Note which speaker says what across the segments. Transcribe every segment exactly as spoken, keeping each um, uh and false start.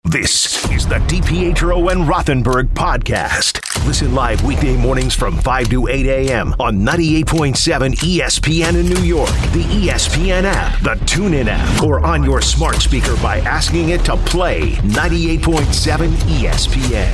Speaker 1: This is the DiPietro and Rothenberg podcast. Listen live weekday mornings from five to eight a.m. on ninety-eight point seven E S P N in New York, the E S P N app, the TuneIn app, or on your smart speaker by asking it to play ninety-eight point seven E S P N.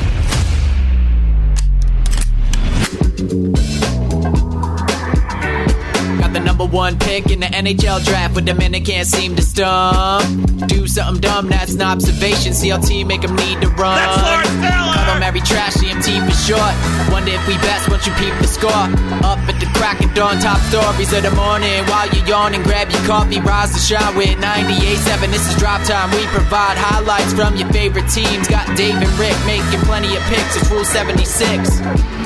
Speaker 2: Got the number one pick in the N H L draft, but the minute can't seem to stump. Do something dumb, that's an observation. C L T make them need to run.
Speaker 3: That's Lawrence Taylor!
Speaker 2: Call them every trash, C M T for short. Wonder if we best once you peep the score. Up at the crack of dawn, top stories of the morning. While you're yawning, grab your coffee, rise to shine with ninety-eight point seven. This is Drop Time. We provide highlights from your favorite teams. Got Dave and Rick making plenty of picks. It's Rule seventy-six.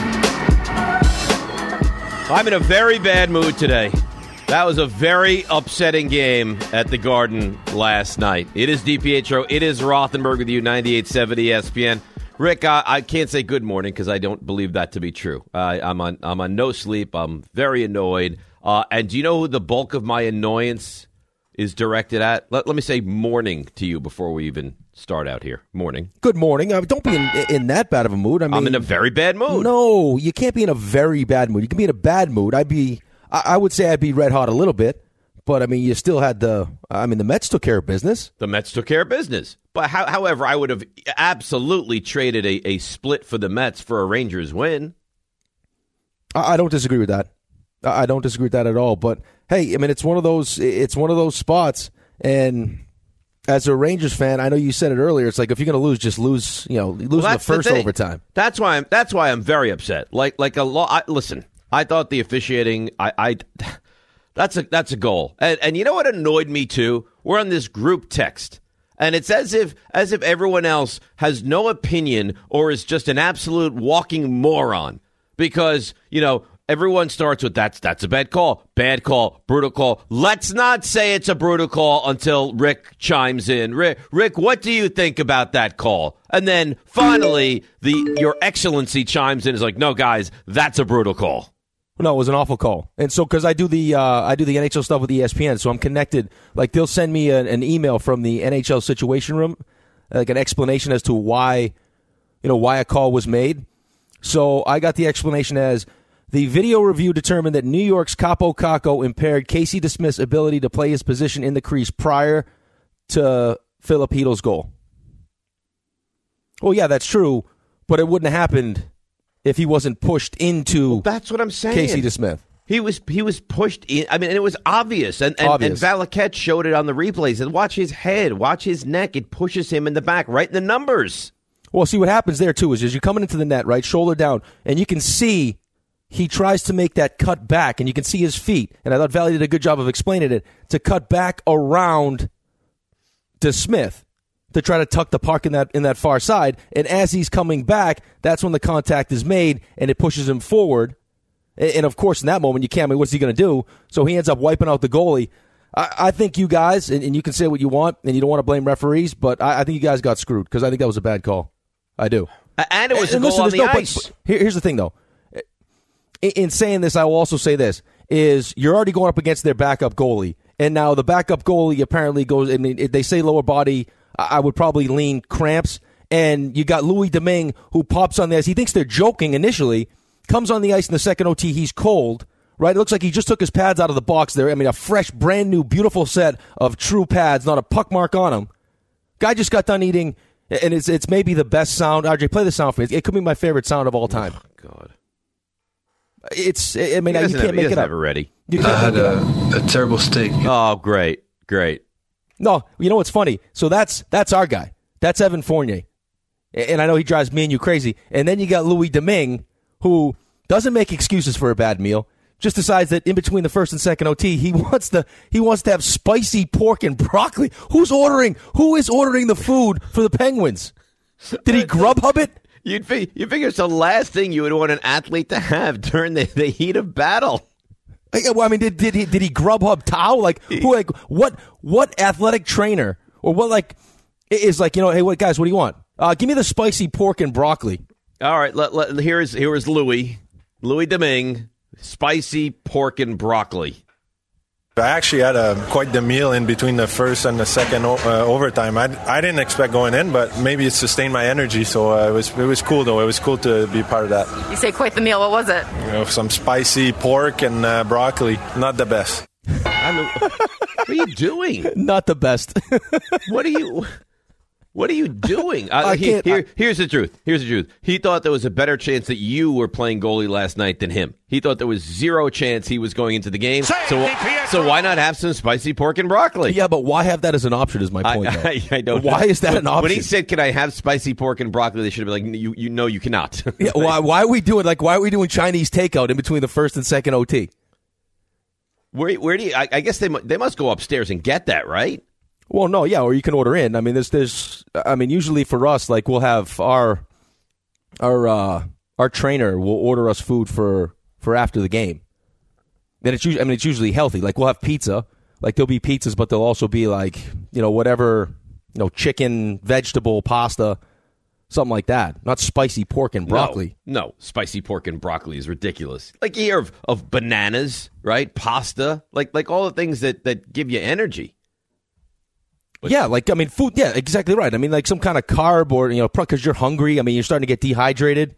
Speaker 4: I'm in a very bad mood today. That was a very upsetting game at the Garden last night. It is DiPietro. It is Rothenberg with you, ninety-eight point seven E S P N. Rick, I, I can't say good morning because I don't believe that to be true. Uh, I'm on I'm on no sleep. I'm very annoyed. Uh, and do you know who the bulk of my annoyance is directed at? Let, let me say morning to you before we even start out here. Morning.
Speaker 5: Good morning. Uh, don't be in, in that bad of a mood. I mean,
Speaker 4: I'm in a very bad mood.
Speaker 5: No, you can't be in a very bad mood. You can be in a bad mood. I'd be, I, I would say I'd be red hot a little bit, but I mean, you still had the, I mean, the Mets took care of business.
Speaker 4: The Mets took care of business. But how, however, I would have absolutely traded a, a split for the Mets for a Rangers win.
Speaker 5: I, I don't disagree with that. I, I don't disagree with that at all. But hey, I mean, it's one of those, it's one of those spots, and as a Rangers fan, I know you said it earlier. It's like if you're going to lose, just lose. You know, lose well, in the first the overtime.
Speaker 4: That's why I'm. That's why I'm very upset. Like, like a lot. Listen, I thought the officiating. I, I. That's a that's a goal. And, and you know what annoyed me too? We're on this group text, and it's as if as if everyone else has no opinion or is just an absolute walking moron because you know. Everyone starts with that's that's a bad call, bad call, brutal call. Let's not say it's a brutal call until Rick chimes in. Rick, Rick, what do you think about that call? And then finally, the Your Excellency chimes in. Is like, no, guys, that's a brutal call.
Speaker 5: No, it was an awful call. And so, because I do the uh, I do the N H L stuff with E S P N, so I'm connected. Like they'll send me a, an email from the N H L Situation Room, like an explanation as to why, you know, why a call was made. So I got the explanation as. The video review determined that New York's Capo Caco impaired Casey DeSmith's ability to play his position in the crease prior to Filipino's goal. Well, yeah, that's true, but it wouldn't have happened if he wasn't pushed into
Speaker 4: well, that's what I'm saying.
Speaker 5: Casey DeSmith.
Speaker 4: He was he was pushed in. I mean, and it was obvious. And, and, obvious. and Valaket showed it on the replays. And watch his head, watch his neck. It pushes him in the back, right in the numbers.
Speaker 5: Well, see, what happens there, too, is, is you're coming into the net, right, shoulder down, and you can see he tries to make that cut back, and you can see his feet. And I thought Valley did a good job of explaining it, to cut back around DeSmith to try to tuck the puck in that in that far side. And as he's coming back, that's when the contact is made, and it pushes him forward. And, and of course, in that moment, you can't, I mean, what's he going to do? So he ends up wiping out the goalie. I, I think you guys, and, and you can say what you want, and you don't want to blame referees, but I, I think you guys got screwed, because I think that was a bad call. I do.
Speaker 4: And it was
Speaker 5: and,
Speaker 4: a
Speaker 5: and
Speaker 4: goal
Speaker 5: listen,
Speaker 4: on the
Speaker 5: no,
Speaker 4: ice.
Speaker 5: But, but here, here's the thing, though. In saying this, I will also say this, is you're already going up against their backup goalie. And now the backup goalie apparently goes, I mean, they say lower body, I would probably lean cramps. And you got Louis Domingue, who pops on the ice. He thinks they're joking initially, comes on the ice in the second O T. He's cold, right? It looks like he just took his pads out of the box there. I mean, a fresh, brand new, beautiful set of true pads, not a puck mark on them. Guy just got done eating, and it's it's maybe the best sound. R J, play the sound for me. It could be my favorite sound of all time.
Speaker 4: Oh, God.
Speaker 5: It's, I mean, you can't
Speaker 4: have,
Speaker 5: make it up.
Speaker 4: Have it ready.
Speaker 6: I had a, a terrible steak.
Speaker 4: Oh, great, great.
Speaker 5: No, you know what's funny? So that's that's our guy. That's Evan Fournier. And I know he drives me and you crazy. And then you got Louis Domingue, who doesn't make excuses for a bad meal, just decides that in between the first and second O T, he wants to he wants to have spicy pork and broccoli. Who's ordering? Who is ordering the food for the Penguins? Did he Grubhub it?
Speaker 4: You'd fig- you figure it's the last thing you would want an athlete to have during the, the heat of battle.
Speaker 5: Well, I mean, did did he did he Grubhub Tao? Like who? Like what? What athletic trainer or what? Like is like you know? Hey, what guys? What do you want? Uh, give me the spicy pork and broccoli.
Speaker 4: All right. Let, let, here is here is Louis Louis Domingue, spicy pork and broccoli.
Speaker 3: I actually had a, quite the meal in between the first and the second uh, overtime. I, I didn't expect going in, but maybe it sustained my energy, so uh, it was it was cool, though. It was cool to be part of that.
Speaker 7: You say quite the meal. What was it?
Speaker 3: You know, some spicy pork and uh, broccoli. Not the best.
Speaker 4: I mean, what are you doing?
Speaker 5: Not the best.
Speaker 4: What are you... What are you doing? Uh,
Speaker 5: I
Speaker 4: he,
Speaker 5: can't,
Speaker 4: here,
Speaker 5: I,
Speaker 4: here's the truth. Here's the truth. He thought there was a better chance that you were playing goalie last night than him. He thought there was zero chance he was going into the game. So, so why not have some spicy pork and broccoli?
Speaker 5: Yeah, but why have that as an option is my point.
Speaker 4: I, I, I don't
Speaker 5: why
Speaker 4: know.
Speaker 5: is that an option?
Speaker 4: When he said, "Can I have spicy pork and broccoli?" They should have been like, "You, you know, you cannot."
Speaker 5: Yeah, why? Why are we doing like? Why are we doing Chinese takeout in between the first and second O T?
Speaker 4: Where, where do you? I, I guess they they must go upstairs and get that, right?
Speaker 5: Well, no, yeah, or you can order in. I mean, there's, there's, I mean, usually for us, like we'll have our, our, uh, our trainer will order us food for, for after the game. Then it's usually, I mean, it's usually healthy. Like we'll have pizza. Like there'll be pizzas, but there'll also be like, you know, whatever, you know, chicken, vegetable, pasta, something like that. Not spicy pork and broccoli.
Speaker 4: No, no, spicy pork and broccoli is ridiculous. Like you hear of, of bananas, right? Pasta, like like all the things that, that give you energy. But
Speaker 5: yeah, like, I mean, food, yeah, exactly right. I mean, like some kind of carb or, you know, because you're hungry. I mean, you're starting to get dehydrated.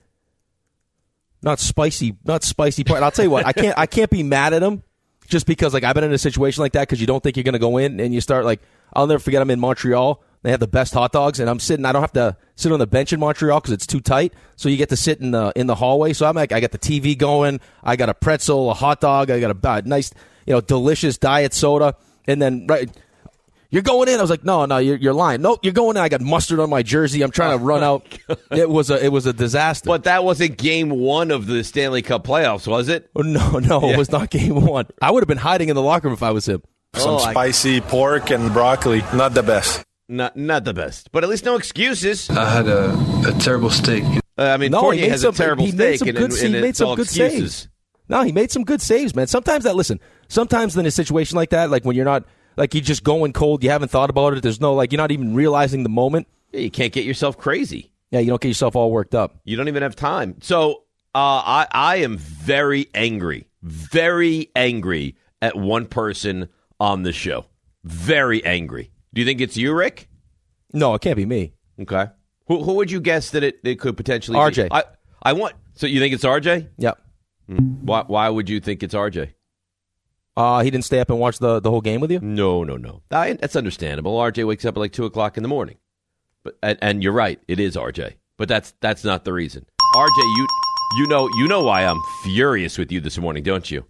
Speaker 5: Not spicy, not spicy pork. And I'll tell you what, I can't, I can't be mad at him just because, like, I've been in a situation like that because you don't think you're going to go in and you start, like, I'll never forget I'm in Montreal. They have the best hot dogs, and I'm sitting, I don't have to sit on the bench in Montreal because it's too tight. So you get to sit in the in the hallway. So I'm like, I got the T V going. I got a pretzel, a hot dog. I got a uh, nice, you know, delicious diet soda. And then, right, you're going in. I was like, no, no, you're, you're lying. Nope, you're going in. I got mustard on my jersey. I'm trying to run out. It was a it was a disaster.
Speaker 4: But that wasn't game one of the Stanley Cup playoffs, was it?
Speaker 5: Oh, no, no, yeah. It was not game one. I would have been hiding in the locker room if I was him.
Speaker 3: Some
Speaker 4: oh,
Speaker 3: spicy I... pork and broccoli. Not the best.
Speaker 4: Not not the best. But at least no excuses.
Speaker 6: I had a, a terrible steak.
Speaker 4: Uh, I mean,
Speaker 5: no,
Speaker 4: Fournier has
Speaker 5: some,
Speaker 4: a terrible steak, and,
Speaker 5: good,
Speaker 4: and, and
Speaker 5: he made
Speaker 4: it's
Speaker 5: some
Speaker 4: all
Speaker 5: good
Speaker 4: excuses.
Speaker 5: Saves. No, he made some good saves, man. Sometimes that, listen, sometimes in a situation like that, like when you're not, like you're just going cold, you haven't thought about it, there's no, like, you're not even realizing the moment.
Speaker 4: Yeah, you can't get yourself crazy.
Speaker 5: Yeah, you don't get yourself all worked up.
Speaker 4: You don't even have time. So uh, I, I am very angry, very angry at one person on the show. Very angry. Do you think it's you, Rick?
Speaker 5: No, it can't be me.
Speaker 4: Okay. Who who would you guess that it, it could potentially
Speaker 5: R J.
Speaker 4: be? I, I want. So you think it's R J?
Speaker 5: Yep.
Speaker 4: Hmm. Why Why would you think it's R J?
Speaker 5: Uh, he didn't stay up and watch the, the whole game with you?
Speaker 4: No, no, no. I, that's understandable. R J wakes up at like two o'clock in the morning. But and, and you're right, it is R J. But that's that's not the reason. R J, you you know you know why I'm furious with you this morning, don't you?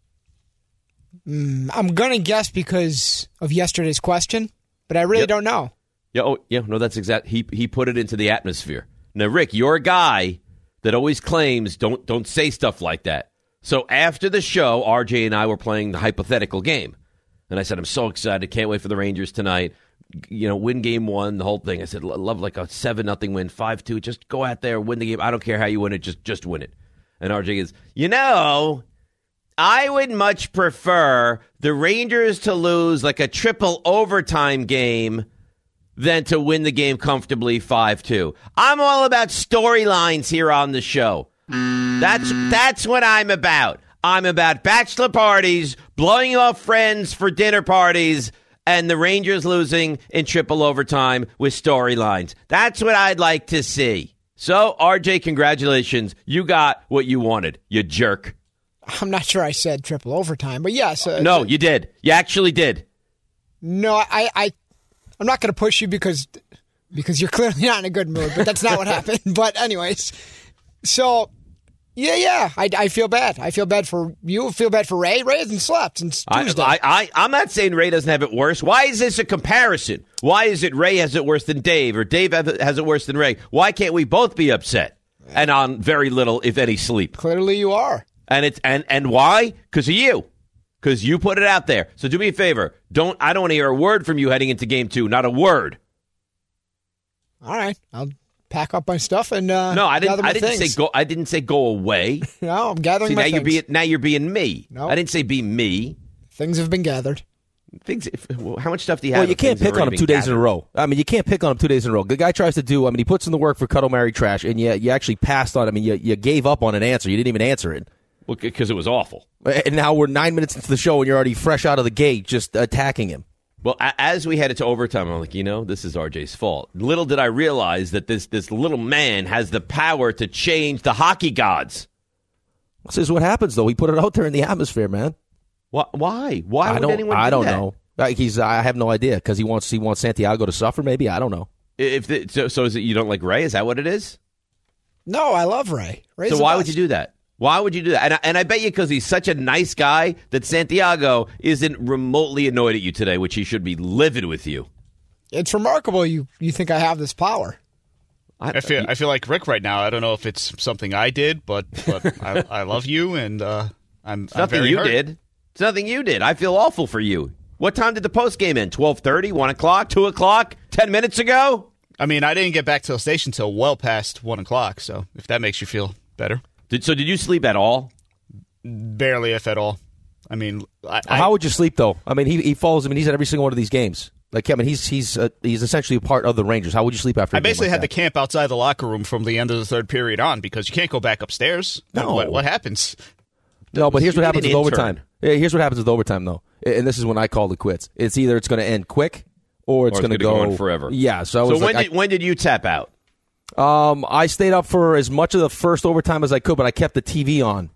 Speaker 8: Mm, I'm gonna guess because of yesterday's question, but I really
Speaker 4: yep.
Speaker 8: don't know.
Speaker 4: Yeah, oh, yeah, no, that's exact. He he put it into the atmosphere. Now, Rick, you're a guy that always claims don't don't say stuff like that. So after the show, R J and I were playing the hypothetical game, and I said, I'm so excited, can't wait for the Rangers tonight. You know, win game one, the whole thing. I said, love like a seven nothing win, five two. Just go out there, win the game. I don't care how you win it, just just win it. And R J goes, you know, I would much prefer the Rangers to lose like a triple overtime game than to win the game comfortably five two. I'm all about storylines here on the show. That's that's what I'm about. I'm about bachelor parties, blowing off friends for dinner parties, and the Rangers losing in triple overtime with storylines. That's what I'd like to see. So, R J, congratulations. You got what you wanted, you jerk.
Speaker 8: I'm not sure I said triple overtime, but yes. Uh,
Speaker 4: no, you did. You actually did.
Speaker 8: No, I, I, I'm not going to push you because because you're clearly not in a good mood, but that's not what happened. But anyways, so, yeah, yeah, I, I feel bad. I feel bad for you. I feel bad for Ray. Ray hasn't slept since Tuesday.
Speaker 4: I, I, I, I'm not saying Ray doesn't have it worse. Why is this a comparison? Why is it Ray has it worse than Dave or Dave has it worse than Ray? Why can't we both be upset and on very little, if any, sleep?
Speaker 8: Clearly you are.
Speaker 4: And it's and, and why? Because of you. Because you put it out there. So do me a favor. Don't I don't want to hear a word from you heading into game two. Not a word.
Speaker 8: All right. I'll pack up my stuff and uh,
Speaker 4: no, I didn't.
Speaker 8: gather my
Speaker 4: I didn't
Speaker 8: things.
Speaker 4: say go. I didn't say go away.
Speaker 8: No, I'm gathering
Speaker 4: See,
Speaker 8: my
Speaker 4: now
Speaker 8: things.
Speaker 4: You're being, now you're being me.
Speaker 8: No,
Speaker 4: I didn't say be me.
Speaker 8: Things have been gathered.
Speaker 4: Things. If, how much stuff do you have?
Speaker 5: Well, you can't pick on him two days
Speaker 4: gathered?
Speaker 5: in a row. I mean, you can't pick on him two days in a row. The guy tries to do. I mean, he puts in the work for Cuddle Mary Trash, and you you actually passed on. I mean, you you gave up on an answer. You didn't even answer it.
Speaker 4: Well, because it was awful.
Speaker 5: And now we're nine minutes into the show, and you're already fresh out of the gate, just attacking him.
Speaker 4: Well, a- as we headed to overtime, I'm like, you know, this is R J's fault. Little did I realize that this this little man has the power to change the hockey gods.
Speaker 5: This is what happens, though. He put it out there in the atmosphere, man.
Speaker 4: Why? Why, why
Speaker 5: I
Speaker 4: would
Speaker 5: don't,
Speaker 4: anyone do
Speaker 5: I don't
Speaker 4: that?
Speaker 5: know. Like he's, I have no idea because he wants he wants Santiago to suffer. Maybe I don't know.
Speaker 4: If the, so, so is it you don't like Ray? Is that what it is?
Speaker 8: No, I love Ray. Ray's
Speaker 4: so
Speaker 8: the
Speaker 4: why
Speaker 8: best.
Speaker 4: would you do that? Why would you do that? And I, and I bet you because he's such a nice guy that Santiago isn't remotely annoyed at you today, which he should be livid with you.
Speaker 8: It's remarkable you, you think I have this power.
Speaker 4: I,
Speaker 9: I feel I feel like Rick right now. I don't know if it's something I did, but but I, I love you, and uh, I'm,
Speaker 4: it's
Speaker 9: I'm
Speaker 4: nothing
Speaker 9: very
Speaker 4: you
Speaker 9: hurt.
Speaker 4: did. It's nothing you did. I feel awful for you. What time did the post game end? twelve thirty, one o'clock, two o'clock, ten minutes ago?
Speaker 9: I mean, I didn't get back to the station till well past one o'clock. So if that makes you feel better,
Speaker 4: Did, so did you sleep at all?
Speaker 9: barely, if at all. I mean, I, I,
Speaker 5: How would you sleep though? I mean, he he follows. I mean, he's at every single one of these games. Like, I mean, he's he's uh, he's essentially a part of the Rangers. How would you sleep after?
Speaker 9: I
Speaker 5: a game
Speaker 9: basically
Speaker 5: like
Speaker 9: had
Speaker 5: that?
Speaker 9: to camp outside the locker room from the end of the third period on because you can't go back upstairs.
Speaker 5: No.
Speaker 9: What, what happens?
Speaker 5: No, but here's
Speaker 4: You
Speaker 5: what
Speaker 4: need
Speaker 5: happens
Speaker 4: an
Speaker 5: with
Speaker 4: intern.
Speaker 5: overtime. Yeah, here's what happens with overtime, though, and this is when I call it quits. It's either it's going to end quick or it's
Speaker 4: Or it's
Speaker 5: going to
Speaker 4: gonna
Speaker 5: go
Speaker 4: go on forever.
Speaker 5: Yeah. So, I
Speaker 4: So
Speaker 5: was
Speaker 4: when
Speaker 5: like,
Speaker 4: did when did you tap out?
Speaker 5: I, um, I stayed up for as much of the first overtime as I could, but I kept the T V on,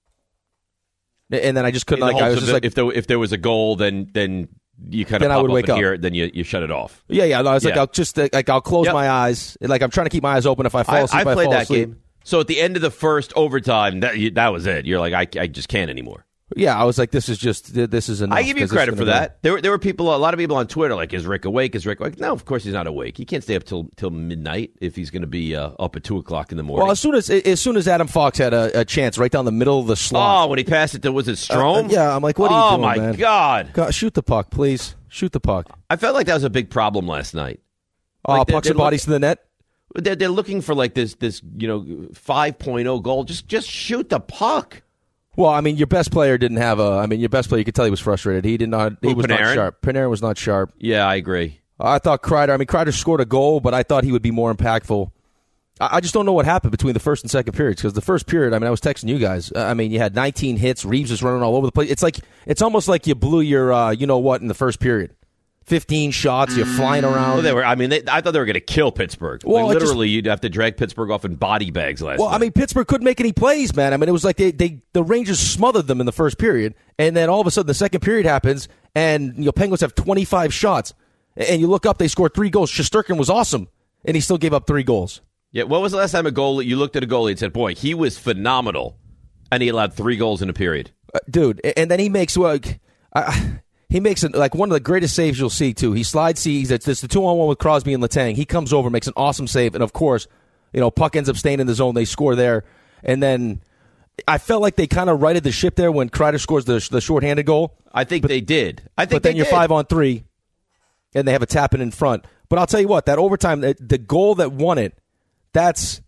Speaker 5: and then I just couldn't.
Speaker 4: In the
Speaker 5: Like, I
Speaker 4: hopes
Speaker 5: was
Speaker 4: of
Speaker 5: just
Speaker 4: the-
Speaker 5: like,
Speaker 4: if there if there was a goal, then then you kind of
Speaker 5: Then I
Speaker 4: pop
Speaker 5: would
Speaker 4: up
Speaker 5: wake
Speaker 4: and
Speaker 5: up.
Speaker 4: hear it, then you, you shut it off.
Speaker 5: yeah, yeah. I was like,
Speaker 4: Yeah.
Speaker 5: I'll just uh, like I'll close
Speaker 4: Yep.
Speaker 5: my eyes, like I'm trying to keep my eyes open. If I fall
Speaker 4: I,
Speaker 5: asleep,
Speaker 4: I
Speaker 5: I
Speaker 4: played
Speaker 5: fall
Speaker 4: that
Speaker 5: asleep.
Speaker 4: game. So at the end of the first overtime, that you, that was it. You're like, I, I just can't anymore.
Speaker 5: Yeah, I was like, this is just this is enough.
Speaker 4: I give you
Speaker 5: 'cause it's
Speaker 4: credit
Speaker 5: gonna
Speaker 4: for
Speaker 5: go-
Speaker 4: that. There were there were people, a lot of people on Twitter, like, is Rick awake? Is Rick awake? No, of course he's not awake. He can't stay up till till midnight if he's going to be uh, up at two o'clock in the morning.
Speaker 5: Well, as soon as as soon as Adam Fox had a, a chance right down the middle of the slot.
Speaker 4: Oh, when he passed it to, was it Strome?
Speaker 5: Uh, yeah, I'm like, what are you
Speaker 4: oh,
Speaker 5: doing,
Speaker 4: my
Speaker 5: man?
Speaker 4: God.
Speaker 5: God, shoot the puck, please. Shoot the puck.
Speaker 4: I felt like that was a big problem last night.
Speaker 5: Oh,
Speaker 4: Like, they're-
Speaker 5: pucks
Speaker 4: they're
Speaker 5: and bodies
Speaker 4: look-
Speaker 5: to the net.
Speaker 4: They're, they're looking for like this, this you know, five point oh goal. Just just shoot the puck.
Speaker 5: Well, I mean, your best player didn't have a. I mean, your best player, you could tell he was frustrated. He did not. He
Speaker 4: Who,
Speaker 5: was not
Speaker 4: Panarin?
Speaker 5: sharp. Panarin was not sharp.
Speaker 4: Yeah, I agree.
Speaker 5: I thought Kreider. I mean, Kreider scored a goal, but I thought he would be more impactful. I, I just don't know what happened between the first and second periods because the first period. I mean, I was texting you guys. Uh, I mean, you had nineteen hits. Reeves was running all over the place. It's like it's almost like you blew your. Uh, you know what in the first period. fifteen shots. You're flying around.
Speaker 4: Well, they were. I mean, they, I thought they were going to kill Pittsburgh.
Speaker 5: Well,
Speaker 4: Like,
Speaker 5: it just-
Speaker 4: literally, you'd have to drag Pittsburgh off in body bags last
Speaker 5: Well,
Speaker 4: night.
Speaker 5: I mean, Pittsburgh couldn't make any plays, man. I mean, it was like they, they the Rangers smothered them in the first period, and then all of a sudden the second period happens, and you know Penguins have twenty-five shots, and you look up, they scored three goals. Shesterkin was awesome, and he still gave up three goals.
Speaker 4: Yeah, when was the last time a goalie, you looked at a goalie and said, boy, he was phenomenal, and he allowed three goals in a period?
Speaker 5: Uh, dude, and then he makes like uh, he makes it like one of the greatest saves you'll see too. He slides sees it's, it's the two on one with Crosby and Letang. He comes over, makes an awesome save, and of course, you know, puck ends up staying in the zone. They score there, and then I felt like they kind of righted the ship there when Kreider scores the the shorthanded goal.
Speaker 4: I think they did. I think
Speaker 5: But then
Speaker 4: they
Speaker 5: you're
Speaker 4: did.
Speaker 5: five on three, and they have a tap in in front. But I'll tell you what, that overtime, the, the goal that won it, that's,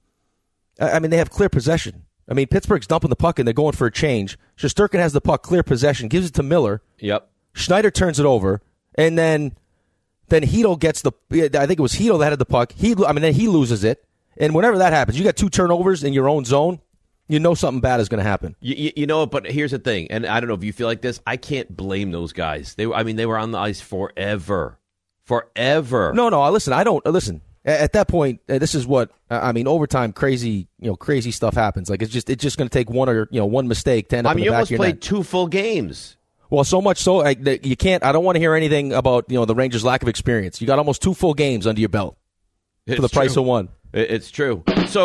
Speaker 5: I mean, they have clear possession. I mean, Pittsburgh's dumping the puck and they're going for a change. Shesterkin has the puck, clear possession, gives it to Miller.
Speaker 4: Yep.
Speaker 5: Schneider turns it over, and then then Hedl gets the. I think it was Hedl that had the puck. He, I mean, then he loses it, and whenever that happens, you got two turnovers in your own zone. You know something bad is going to happen.
Speaker 4: You, you, you know, but here's the thing, and I don't know if you feel like this. I can't blame those guys. They, were, I mean, they were on the ice forever, forever.
Speaker 5: No, no. I listen. I don't listen. At that point, uh, this is what I mean. Overtime, crazy, you know, crazy stuff happens. Like it's just, it's just going to take one or you know one mistake to end up
Speaker 4: I mean,
Speaker 5: in the
Speaker 4: you
Speaker 5: back
Speaker 4: almost
Speaker 5: of your
Speaker 4: played
Speaker 5: net.
Speaker 4: two full games.
Speaker 5: Well, so much so like, that you can't. I don't want to hear anything about you know the Rangers' lack of experience. You got almost two full games under your belt for the
Speaker 4: It's
Speaker 5: price
Speaker 4: true.
Speaker 5: of one.
Speaker 4: It- It's true. So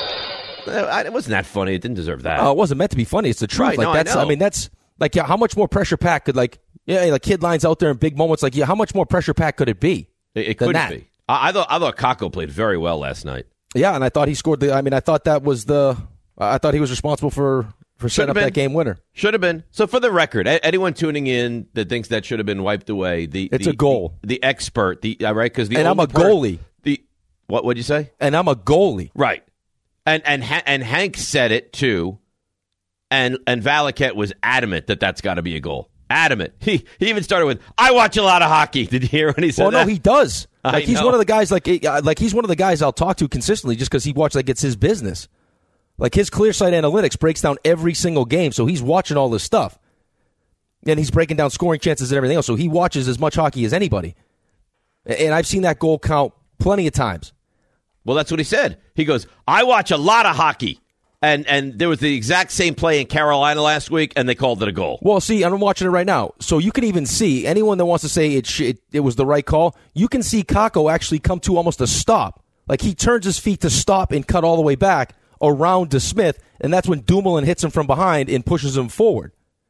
Speaker 4: uh, it wasn't that funny. It didn't deserve that.
Speaker 5: Uh, it wasn't meant to be funny. It's the truth.
Speaker 4: Right,
Speaker 5: like
Speaker 4: no, I
Speaker 5: that's.
Speaker 4: know.
Speaker 5: mean, that's like yeah, how much more pressure pack could like yeah, like kid lines out there in big moments. Like yeah, how much more pressure pack could it be?
Speaker 4: it it
Speaker 5: than
Speaker 4: couldn't
Speaker 5: that?
Speaker 4: be. I, I thought I thought Kakko played very well last night.
Speaker 5: Yeah, and I thought he scored the. I mean, I thought that was the. I thought he was responsible for for setting
Speaker 4: Should've
Speaker 5: up
Speaker 4: been.
Speaker 5: that game winner.
Speaker 4: Should have been. So for the record, a- anyone tuning in that thinks that should have been wiped away, the
Speaker 5: It's
Speaker 4: the,
Speaker 5: a goal.
Speaker 4: The, the expert, the uh, right? Because the
Speaker 5: And I'm
Speaker 4: only
Speaker 5: a goalie.
Speaker 4: The what? What'd you say?
Speaker 5: And I'm a goalie.
Speaker 4: Right. And and Ha- and Hank said it too, and and Valaket was adamant that that's got to be a goal. Adamant. He he even started with, "I watch a lot of hockey." Did you hear when he said
Speaker 5: Well,
Speaker 4: that?
Speaker 5: no, he does.
Speaker 4: I
Speaker 5: Like he's
Speaker 4: know.
Speaker 5: one of the guys. Like uh, like he's one of the guys I'll talk to consistently, just because he watches. Like it's his business. Like his ClearSight Analytics breaks down every single game, so he's watching all this stuff. And he's breaking down scoring chances and everything else, so he watches as much hockey as anybody. And I've seen that goal count plenty of times.
Speaker 4: Well, that's what he said. He goes, I watch a lot of hockey. And and there was the exact same play in Carolina last week, and they called it a goal.
Speaker 5: Well, see, I'm watching it right now. So you can even see, anyone that wants to say it, sh- it, it was the right call, you can see Kakko actually come to almost a stop. Like he turns his feet to stop and cut all the way back around to Smith, and that's when Dumoulin hits him from behind and pushes him forward.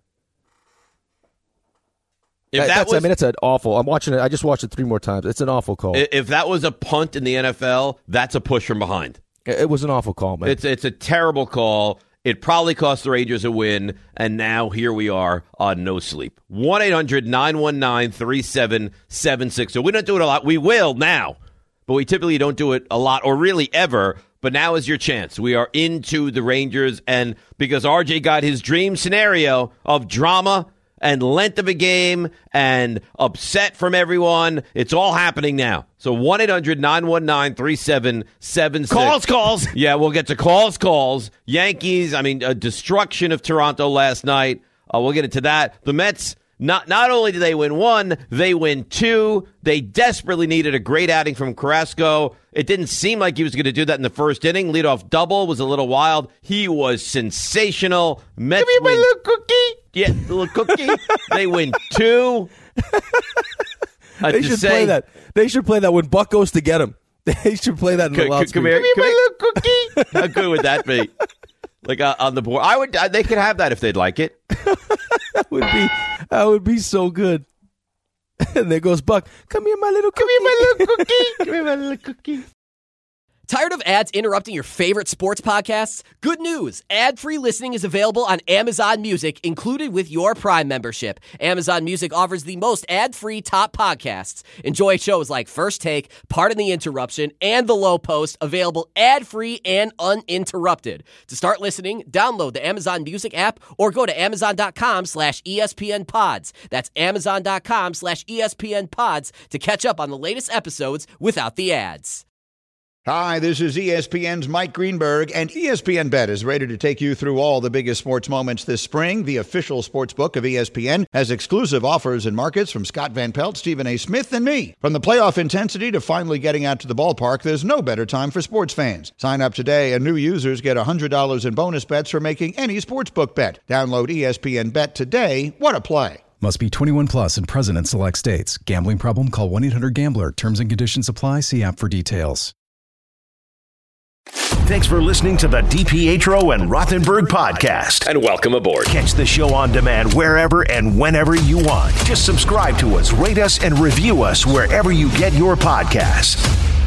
Speaker 4: If that
Speaker 5: that's,
Speaker 4: was,
Speaker 5: I mean, it's an awful. I'm watching it. I just watched it three more times. It's an awful call.
Speaker 4: If that was a punt in the N F L, that's a push from behind.
Speaker 5: It was an awful call, man.
Speaker 4: It's it's a terrible call. It probably cost the Rangers a win, and now here we are on no sleep. one eight hundred nine one nine three seven seven six. So we don't do it a lot. We will now, but we typically don't do it a lot or really ever. But now is your chance. We are into the Rangers, and because R J got his dream scenario of drama and length of a game and upset from everyone, it's all happening now. So one eight hundred nine one nine three seven seven six.
Speaker 5: Calls, calls.
Speaker 4: Yeah, we'll get to calls, calls. Yankees, I mean, a destruction of Toronto last night. Uh, we'll get into that. The Mets, not not only did they win one, they win two. They desperately needed a great outing from Carrasco. It didn't seem like he was going to do that in the first inning. Leadoff double was a little wild. He was sensational. Mets
Speaker 5: Give me my
Speaker 4: win.
Speaker 5: little cookie.
Speaker 4: Yeah, the little cookie. They win two. Uh,
Speaker 5: they should
Speaker 4: say,
Speaker 5: play that. They should play that when Buck goes to get him. They should play that in the
Speaker 4: c-
Speaker 5: loudspeaker.
Speaker 4: Come here,
Speaker 5: Give me
Speaker 4: come
Speaker 5: my
Speaker 4: here.
Speaker 5: little cookie.
Speaker 4: How good would that be? Like uh, on the board, I would. Uh, they could have that if they'd like it.
Speaker 5: That would be. That would be so good. And there goes Buck. Come here, my little cookie.
Speaker 4: Give me my little cookie. Give me my little cookie.
Speaker 10: Tired of ads interrupting your favorite sports podcasts? Good news! Ad-free listening is available on Amazon Music, included with your Prime membership. Amazon Music offers the most ad-free top podcasts. Enjoy shows like First Take, Pardon the Interruption, and The Low Post, available ad-free and uninterrupted. To start listening, download the Amazon Music app or go to amazon.com slash ESPN pods. That's amazon.com slash ESPN pods to catch up on the latest episodes without the ads.
Speaker 11: Hi, this is E S P N's Mike Greenberg, and E S P N Bet is ready to take you through all the biggest sports moments this spring. The official sports book of E S P N has exclusive offers and markets from Scott Van Pelt, Stephen A. Smith, and me. From the playoff intensity to finally getting out to the ballpark, there's no better time for sports fans. Sign up today, and new users get one hundred dollars in bonus bets for making any sportsbook bet. Download E S P N Bet today. What a play.
Speaker 12: Must be twenty-one plus and present in select states. Gambling problem? Call one eight hundred gambler. Terms and conditions apply. See app for details.
Speaker 1: Thanks for listening to the DiPietro and Rothenberg podcast.
Speaker 4: And welcome aboard.
Speaker 1: Catch the show on demand wherever and whenever you want. Just subscribe to us, rate us, and review us wherever you get your podcasts.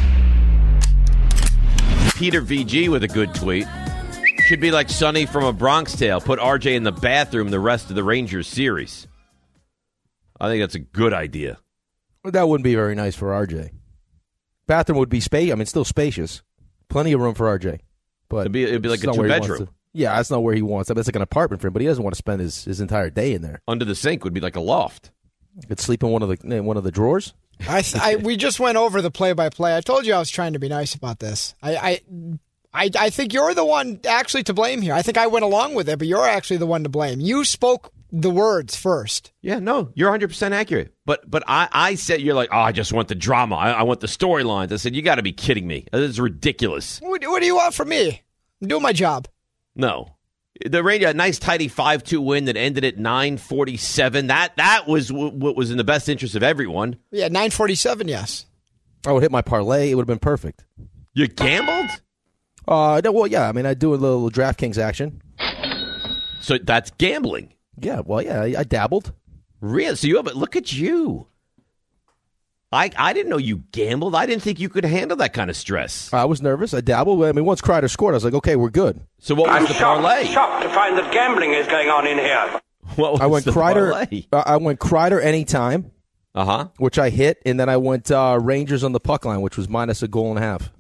Speaker 4: Peter V G with a good tweet. Should be like Sonny from A Bronx Tale. Put R J in the bathroom the rest of the Rangers series. I think that's a good idea.
Speaker 5: That wouldn't be very nice for R J. Bathroom would be space. I mean, still spacious. Plenty of room for R J. But
Speaker 4: it'd be, it'd be like a two-bedroom.
Speaker 5: Yeah, that's not where he wants. I mean, that's like an apartment for him, but he doesn't want to spend his, his entire day in there.
Speaker 4: Under the sink would be like a loft.
Speaker 5: Could sleep in one of the in one of the drawers.
Speaker 8: I, I we just went over the play-by-play. I told you I was trying to be nice about this. I, I I I think you're the one actually to blame here. I think I went along with it, but you're actually the one to blame. You spoke the words first.
Speaker 4: Yeah, no, you're one hundred percent accurate. But but I, I said, you're like, oh, I just want the drama. I, I want the storylines. I said, you got to be kidding me. This is ridiculous.
Speaker 8: What, what do you want from me? I'm doing my job.
Speaker 4: No. The Rangers, a nice tidy five two win that ended at nine forty-seven. That that was w- what was in the best interest of everyone.
Speaker 8: Yeah, nine forty-seven, yes.
Speaker 5: I would hit my parlay. It would have been perfect.
Speaker 4: You gambled?
Speaker 5: Uh, no, well, yeah. I mean, I do a little DraftKings action.
Speaker 4: So that's gambling.
Speaker 5: Yeah, well, yeah, I, I dabbled.
Speaker 4: Really? So you have it. Look at you. I I didn't know you gambled. I didn't think you could handle that kind of stress.
Speaker 5: I was nervous. I dabbled. I mean, once Kreider scored, I was like, okay, we're good.
Speaker 4: So what was
Speaker 13: I'm
Speaker 4: the
Speaker 13: shocked,
Speaker 4: parlay?
Speaker 13: shocked to find that gambling is going on in here.
Speaker 4: What was
Speaker 5: I went
Speaker 4: the
Speaker 5: Kreider.
Speaker 4: parlay?
Speaker 5: Uh, I went Kreider anytime.
Speaker 4: Uh huh.
Speaker 5: Which I hit, and then I went uh, Rangers on the puck line, which was minus a goal and a half.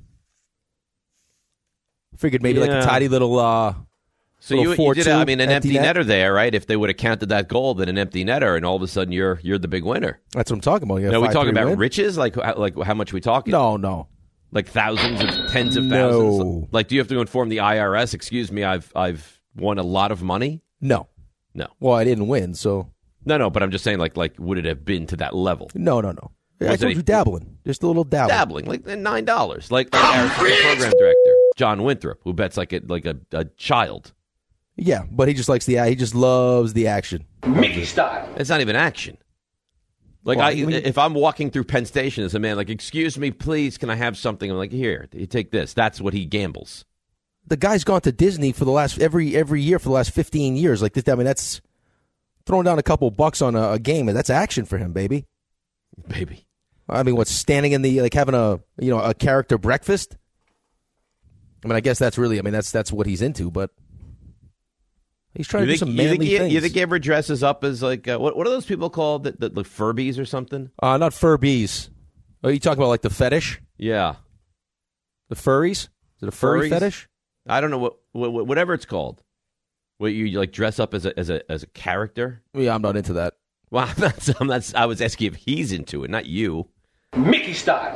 Speaker 5: Figured maybe
Speaker 4: Yeah.
Speaker 5: like a tidy little. Uh,
Speaker 4: So you, you did, I mean, an empty,
Speaker 5: net.
Speaker 4: netter there, right? If they would have counted that goal, then an empty netter, and all of a sudden you're you're the big winner.
Speaker 5: That's what I'm talking about.
Speaker 4: Now, are we talking about riches? Like, like how much are we talking?
Speaker 5: No, no.
Speaker 4: Like thousands of tens of
Speaker 5: No.
Speaker 4: thousands? Like, do you have to inform the I R S, excuse me, I've I've won a lot of money?
Speaker 5: No.
Speaker 4: No.
Speaker 5: Well, I didn't win, so.
Speaker 4: No, no, but I'm just saying, like, like would it have been to that level?
Speaker 5: No, no, no. I
Speaker 4: Was
Speaker 5: told
Speaker 4: it
Speaker 5: you
Speaker 4: a-
Speaker 5: dabbling. Just a little dabbling.
Speaker 4: Dabbling, like nine dollars. Like, like our program director, John Winthrop, who bets like a, like a, a child.
Speaker 5: Yeah, but he just likes the, he just loves the action.
Speaker 13: Mickey style.
Speaker 4: It's not even action. Like,
Speaker 5: Well,
Speaker 4: I,
Speaker 5: I mean-
Speaker 4: if I'm walking through Penn Station as a man, like, excuse me, please, can I have something? I'm like, here, you take this. That's what he gambles.
Speaker 5: The guy's gone to Disney for the last, every every year for the last fifteen years. Like, this, I mean, that's throwing down a couple bucks on a, a game. That's action for him, baby.
Speaker 4: Baby.
Speaker 5: I mean, what's standing in the, like, having a, you know, a character breakfast? I mean, I guess that's really, I mean, that's that's what he's into, but he's trying
Speaker 4: You
Speaker 5: to
Speaker 4: think,
Speaker 5: do some
Speaker 4: you
Speaker 5: manly
Speaker 4: think, he,
Speaker 5: things.
Speaker 4: you think he ever dresses up as, like, uh, what, what are those people called? The, the, the Furbies or something?
Speaker 5: Uh, not Furbies. Are you talking about, like, the fetish?
Speaker 4: Yeah.
Speaker 5: The furries? Is it a furry
Speaker 4: Furries?
Speaker 5: fetish?
Speaker 4: I don't know, what, what whatever it's called. Where you, like, dress up as a as a, as a character?
Speaker 5: Yeah, I'm not into that.
Speaker 4: Well, I'm not, I'm not, I was asking if he's into it, not you.
Speaker 13: Mickey style.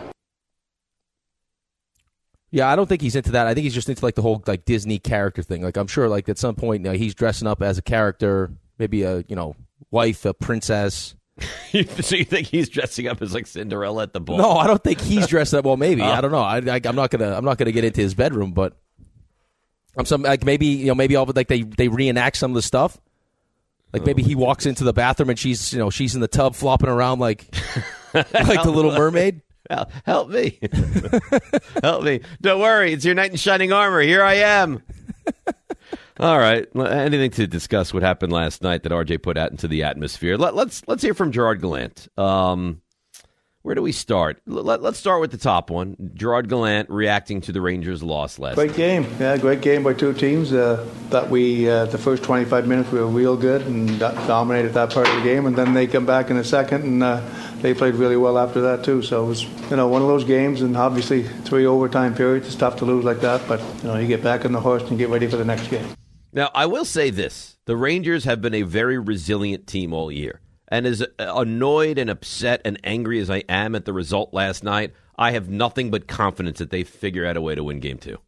Speaker 5: Yeah, I don't think he's into that. I think he's just into like the whole like Disney character thing. Like I'm sure like at some point you know, he's dressing up as a character, maybe a you know wife, a princess.
Speaker 4: So you think he's dressing up as like Cinderella at the ball?
Speaker 5: No, I don't think he's dressed up. Well, maybe
Speaker 4: Oh.
Speaker 5: I don't know. I, I, I'm not gonna I'm not gonna get into his bedroom, but I'm some like maybe you know maybe all like they they reenact some of the stuff. Like maybe he walks into the bathroom and she's you know she's in the tub flopping around like like the Little Mermaid.
Speaker 4: Help, help me. Help me. Don't worry. It's your knight in shining armor. Here I am. All right. Anything to discuss what happened last night that R J put out into the atmosphere? Let, let's let's hear from Gerard Gallant. Um, where do we start? Let, let's start with the top one. Gerard Gallant reacting to the Rangers' loss last night.
Speaker 14: Great game. Yeah, great game by two teams. Uh, thought we, uh, the first twenty-five minutes, we were real good and do- dominated that part of the game. And then they come back in the second, and uh, they played really well after that, too. So it was, you know, one of those games, and obviously three overtime periods. It's tough to lose like that, but, you know, you get back on the horse and get ready for the next game.
Speaker 4: Now, I will say this. The Rangers have been a very resilient team all year. And as annoyed and upset and angry as I am at the result last night, I have nothing but confidence that they figure out a way to win game two.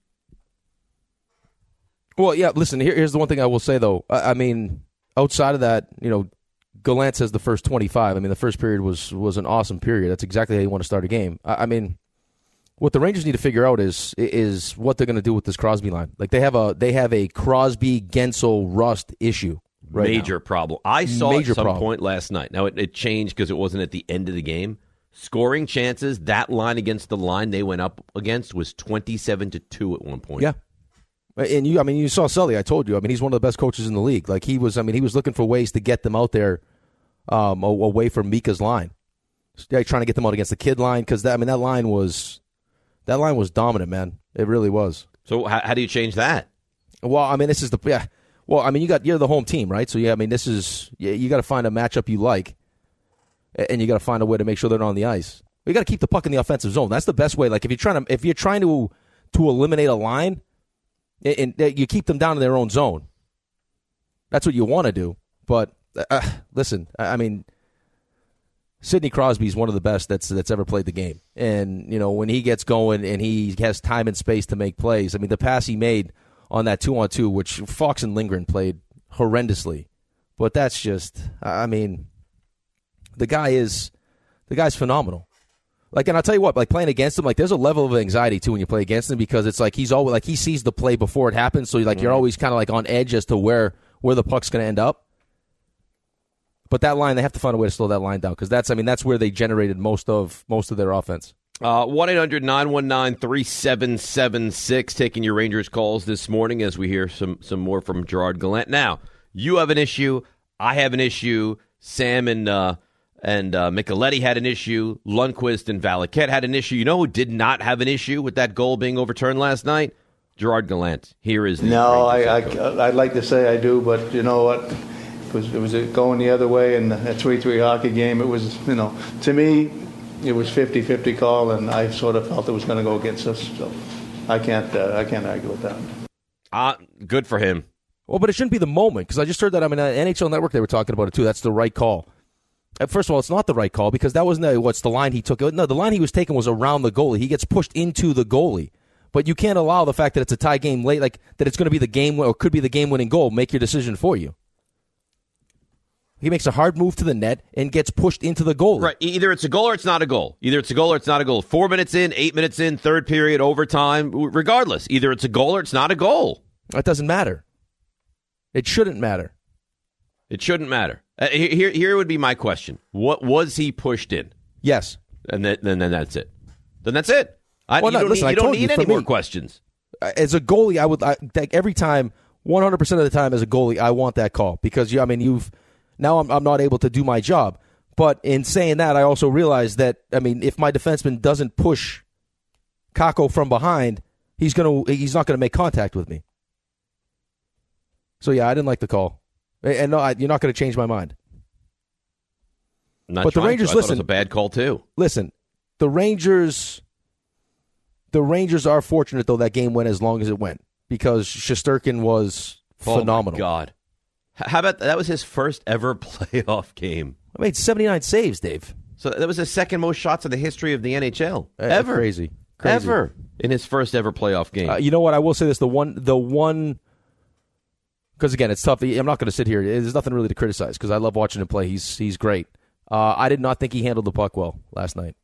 Speaker 5: Well, yeah. Listen, here, here's the one thing I will say though. I, I mean, outside of that, you know, Gallant says the first twenty-five. I mean, the first period was was an awesome period. That's exactly how you want to start a game. I, I mean, what the Rangers need to figure out is is what they're going to do with this Crosby line. Like they have a they have a Crosby, Gensel, Rust issue. Right
Speaker 4: Major
Speaker 5: now.
Speaker 4: problem. I saw
Speaker 5: Major
Speaker 4: at some
Speaker 5: problem.
Speaker 4: point last night. Now, it, it changed because it wasn't at the end of the game. Scoring chances, that line against the line they went up against was twenty-seven to two at one point.
Speaker 5: Yeah. And you, I mean, you saw Sully. I told you. I mean, he's one of the best coaches in the league. Like he was. I mean, he was looking for ways to get them out there, um, a- away from Mika's line. Yeah, trying to get them out against the kid line because that. I mean, that line was, that line was dominant, man. It really was.
Speaker 4: So how, how do you change that?
Speaker 5: Well, I mean, this is the yeah. Well, I mean, you got you're the home team, right? So yeah, I mean, this is you, you got to find a matchup you like, and you got to find a way to make sure they're not on the ice. You got to keep the puck in the offensive zone. That's the best way. Like if you're trying to if you're trying to to eliminate a line, and, and you keep them down in their own zone. That's what you want to do. But uh, listen, I, I mean, Sidney Crosby is one of the best that's that's ever played the game, and you know when he gets going and he has time and space to make plays. I mean, the pass he made on that two-on-two, which Fox and Lindgren played horrendously. But that's just, I mean, the guy is, the guy's phenomenal. Like, and I'll tell you what, like playing against him, like there's a level of anxiety too when you play against him because it's like he's always, like he sees the play before it happens, so you're like, mm-hmm. you're always kind of like on edge as to where, where the puck's going to end up. But that line, they have to find a way to slow that line down because that's, I mean, that's where they generated most of, most of their offense.
Speaker 4: Uh, one eight hundred nine one nine three seven seven six, taking your Rangers calls this morning as we hear some some more from Gerard Gallant. Now, you have an issue. I have an issue. Sam and uh, and uh, Micheletti had an issue. Lundqvist and Valaket had an issue. You know who did not have an issue with that goal being overturned last night? Gerard Gallant. Here is the
Speaker 14: No, I, I, I'd like to say I do, but you know what? It was, it was going the other way in a three three hockey game. It was, you know, to me, it was fifty-fifty call, and I sort of felt it was going to go against us. So I can't, uh, I can't argue with that.
Speaker 4: Uh, good for him.
Speaker 5: Well, but it shouldn't be the moment because I just heard that. I mean, uh, N H L Network, they were talking about it too. That's the right call. First of all, it's not the right call because that wasn't the, what's the line he took. No, the line he was taking was around the goalie. He gets pushed into the goalie. But you can't allow the fact that it's a tie game late, like that it's going to be the game or could be the game-winning goal, make your decision for you. He makes a hard move to the net and gets pushed into the goal.
Speaker 4: Right. Either it's a goal or it's not a goal. Either it's a goal or it's not a goal. Four minutes in, eight minutes in, third period, overtime. Regardless, either it's a goal or it's not a goal.
Speaker 5: That doesn't matter. It shouldn't matter.
Speaker 4: It shouldn't matter. Uh, here, here would be my question. What was he pushed in?
Speaker 5: Yes.
Speaker 4: And then, then, then that's it. Then that's it. I,
Speaker 5: well,
Speaker 4: you
Speaker 5: no,
Speaker 4: don't
Speaker 5: listen,
Speaker 4: need, you don't
Speaker 5: need
Speaker 4: need any
Speaker 5: me,
Speaker 4: more questions.
Speaker 5: As a goalie, I would I, like every time, one hundred percent of the time as a goalie, I want that call because you, I mean, you've now I'm, I'm not able to do my job. But in saying that, I also realize that, I mean, if my defenseman doesn't push Kakko from behind, he's gonna he's not going to make contact with me. So, yeah, I didn't like the call. And no, I, you're not going to change my mind.
Speaker 4: Not
Speaker 5: but the Rangers,
Speaker 4: to. I
Speaker 5: listen.
Speaker 4: It was a bad call, too.
Speaker 5: Listen, the Rangers, the Rangers are fortunate, though, that game went as long as it went because Shesterkin was phenomenal.
Speaker 4: Oh, my God. How about that? That was his first ever playoff game.
Speaker 5: I made seventy-nine saves, Dave.
Speaker 4: So that was the second most shots in the history of the N H L.
Speaker 5: Uh,
Speaker 4: ever.
Speaker 5: Crazy. Crazy.
Speaker 4: Ever. In his first ever playoff game.
Speaker 5: Uh, you know what? I will say this. The one, the one, because, again, it's tough. I'm not going to sit here. There's nothing really to criticize because I love watching him play. He's he's great. Uh, I did not think he handled the puck well last night.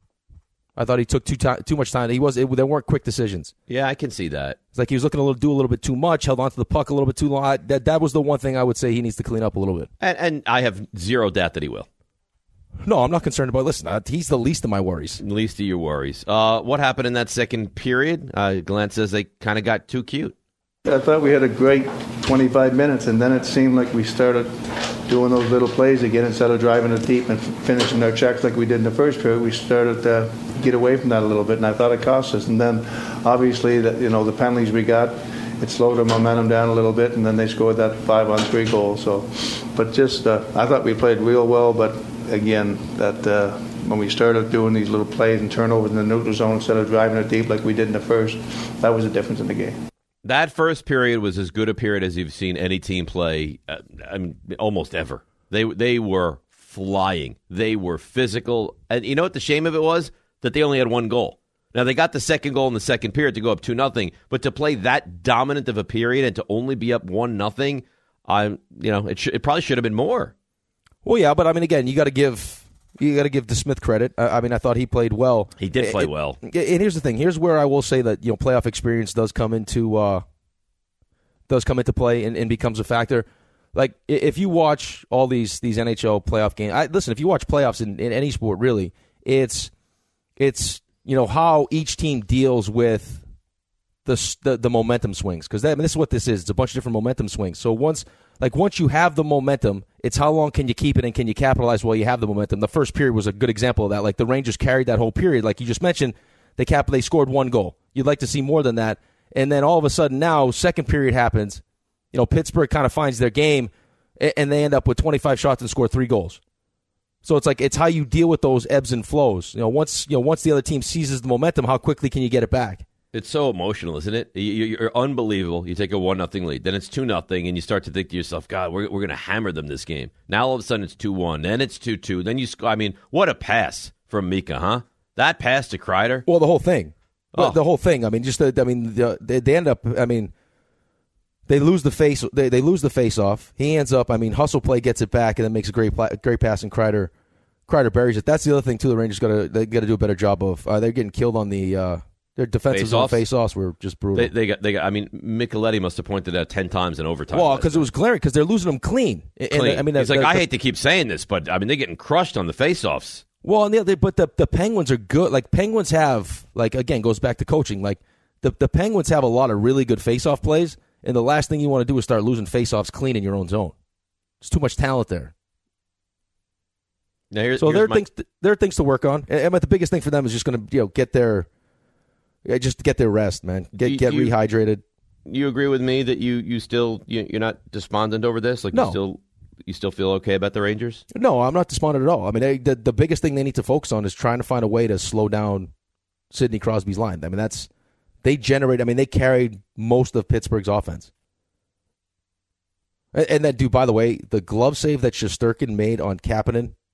Speaker 5: I thought he took too ti- too much time. He was it, there weren't quick decisions.
Speaker 4: Yeah, I can see that.
Speaker 5: It's like he was looking to do a little bit too much, held onto the puck a little bit too long. I, that that was the one thing I would say he needs to clean up a little bit.
Speaker 4: And, and I have zero doubt that he will.
Speaker 5: No, I'm not concerned about. Listen, uh, he's the least of my worries.
Speaker 4: Least of your worries. Uh, what happened in that second period? Uh, Glenn says they kind of got too cute.
Speaker 14: I thought we had a great twenty-five minutes, and then it seemed like we started doing those little plays again instead of driving it deep and f- finishing our checks like we did in the first period. We started to get away from that a little bit, and I thought it cost us. And then, obviously, that you know the penalties we got, it slowed our momentum down a little bit, and then they scored that five-on-three goal. So, but just uh, I thought we played real well, but again, that uh, when we started doing these little plays and turnovers in the neutral zone instead of driving it deep like we did in the first, that was the difference in the game.
Speaker 4: That first period was as good a period as you've seen any team play, uh, I mean, almost ever. They they were flying. They were physical. And you know what the shame of it was? That they only had one goal. Now, they got the second goal in the second period to go up two nothing, but to play that dominant of a period and to only be up one nothing, I, you know, it, sh- it probably should have been more.
Speaker 5: Well, yeah, but I mean, again, you got to give you got to give DeSmith credit. I, I mean, I thought he played well.
Speaker 4: He did play
Speaker 5: it,
Speaker 4: well.
Speaker 5: And here's the thing. Here's where I will say that you know playoff experience does come into uh, does come into play and, and becomes a factor. Like if you watch all these these N H L playoff games, I, listen. If you watch playoffs in, in any sport, really, it's it's you know how each team deals with the the, the momentum swings because I mean, this is what this is. It's a bunch of different momentum swings. So once like once you have the momentum, it's how long can you keep it and can you capitalize while you have the momentum. The first period was a good example of that. Like the Rangers carried that whole period. Like you just mentioned, they cap they scored one goal. You'd like to see more than that. And then all of a sudden now, second period happens. You know, Pittsburgh kind of finds their game, and they end up with twenty-five shots and score three goals. So it's like it's how you deal with those ebbs and flows. You know, once you know once the other team seizes the momentum, how quickly can you get it back?
Speaker 4: It's so emotional, isn't it? You're unbelievable. You take a one nothing lead, then it's two nothing, and you start to think to yourself, God, we're we're going to hammer them this game. Now all of a sudden it's two one, then it's two two, then you score. I mean, what a pass from Mika, huh? That pass to Kreider.
Speaker 5: Well, the whole thing.
Speaker 4: Oh.
Speaker 5: The whole thing. I mean, just the, I mean, the, they, they end up. I mean, they lose the face. They, they lose the face off. He ends up. I mean, hustle play gets it back and then makes a great great pass, and Kreider Kreider buries it. That's the other thing too. The Rangers got to they got to do a better job of. Uh, they're getting killed on the. Uh, their defensive zone face-offs were just brutal.
Speaker 4: They, they got. They got. I mean, Micheletti must have pointed out ten times in overtime.
Speaker 5: Well, because it was glaring. Because they're losing them clean.
Speaker 4: clean.
Speaker 5: And, I mean,
Speaker 4: he's
Speaker 5: the,
Speaker 4: like,
Speaker 5: the,
Speaker 4: I hate to keep saying this, but I mean, they're getting crushed on the face-offs.
Speaker 5: Well, and the, but the the Penguins are good. Like Penguins have, like again, goes back to coaching. Like the the Penguins have a lot of really good face-off plays, and the last thing you want to do is start losing face-offs clean in your own zone. There's too much talent there.
Speaker 4: Now here's,
Speaker 5: so
Speaker 4: here's
Speaker 5: there are
Speaker 4: my...
Speaker 5: things there are things to work on. And, but the biggest thing for them is just going to you know get their just get their rest, man. Get
Speaker 4: you,
Speaker 5: get
Speaker 4: you,
Speaker 5: rehydrated.
Speaker 4: You agree with me that you you still you, you're not despondent over this? Like
Speaker 5: no.
Speaker 4: you still. You still feel okay about the Rangers?
Speaker 5: No, I'm not despondent at all. I mean, they, the the biggest thing they need to focus on is trying to find a way to slow down Sidney Crosby's line. I mean, that's they generate. I mean, they carried most of Pittsburgh's offense. And, and then, dude, by the way, the glove save that Shesterkin made on Kapanen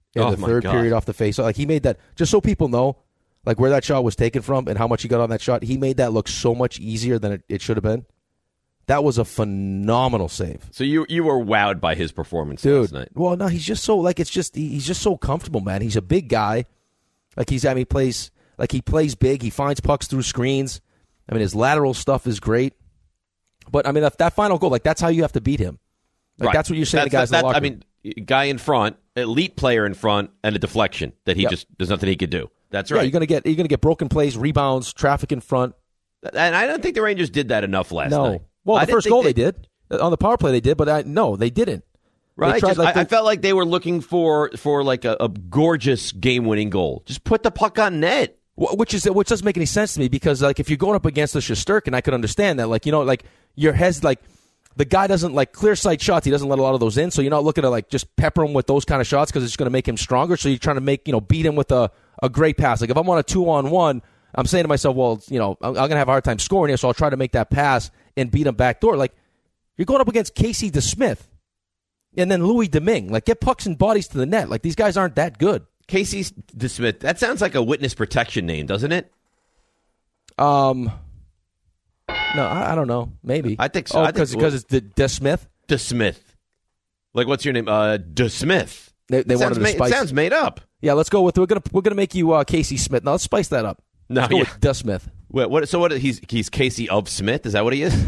Speaker 5: in
Speaker 4: Oh,
Speaker 5: the
Speaker 4: my
Speaker 5: third
Speaker 4: God.
Speaker 5: period off the face. Like he made that, just so people know, like where that shot was taken from and how much he got on that shot. He made that look so much easier than it, it should have been. That was a phenomenal save.
Speaker 4: So you you were wowed by his performance
Speaker 5: Dude,
Speaker 4: last night.
Speaker 5: well, no, he's just so like it's just he, he's just so comfortable, man. He's a big guy, like he's I mean, he plays like he plays big. He finds pucks through screens. I mean, his lateral stuff is great. But I mean, if that final goal, like that's how you have to beat him. Like
Speaker 4: Right.
Speaker 5: that's what you're saying,
Speaker 4: That's-
Speaker 5: to guys in the
Speaker 4: that-
Speaker 5: locker
Speaker 4: I
Speaker 5: room.
Speaker 4: mean, guy in front, elite player in front, and a deflection that he
Speaker 5: Yep.
Speaker 4: just there's nothing he could do. That's
Speaker 5: Yeah,
Speaker 4: right.
Speaker 5: you're gonna get you're gonna get broken plays, rebounds, traffic in front.
Speaker 4: And I don't think the Rangers did that enough last
Speaker 5: no,
Speaker 4: night.
Speaker 5: well,
Speaker 4: I
Speaker 5: the
Speaker 4: didn't
Speaker 5: first
Speaker 4: think
Speaker 5: goal they, did on the power play they did, but I, no, they didn't. They
Speaker 4: Right?
Speaker 5: tried,
Speaker 4: Just-
Speaker 5: like,
Speaker 4: I, I
Speaker 5: they-
Speaker 4: felt like they were looking for for like a, a gorgeous game-winning goal. Just put the puck on net.
Speaker 5: Wh- Which is which doesn't make any sense to me because like if you're going up against the Shesterkin, I could understand that. Like you know, like your head's like the guy doesn't like clear sight shots. He doesn't let a lot of those in, so you're not looking to like just pepper him with those kind of shots because it's going to make him stronger. So you're trying to make you know beat him with a, a great pass. Like if I'm on a two on one, I'm saying to myself, well, you know, I'm, I'm going to have a hard time scoring here, so I'll try to make that pass and beat him backdoor. Like you're going up against Casey DeSmith and then Louis Domingue. Like get pucks and bodies to the net. Like these guys aren't that good.
Speaker 4: Casey DeSmith. That sounds like a witness protection name, doesn't it?
Speaker 5: Um, no, I, I don't know. Maybe
Speaker 4: I think so.
Speaker 5: Oh,
Speaker 4: I think-
Speaker 5: because because it's the DeSmith.
Speaker 4: DeSmith. Like what's your name? Uh, DeSmith.
Speaker 5: They, they
Speaker 4: It
Speaker 5: wanted
Speaker 4: sounds
Speaker 5: to
Speaker 4: ma-
Speaker 5: spice.
Speaker 4: It sounds made up.
Speaker 5: Yeah, let's go with we're gonna we're gonna make you uh, Casey Smith. Now let's spice that up.
Speaker 4: No,
Speaker 5: let's go
Speaker 4: yeah.
Speaker 5: with DeSmith.
Speaker 4: What, what? So what? He's he's Casey of Smith. Is that what he is?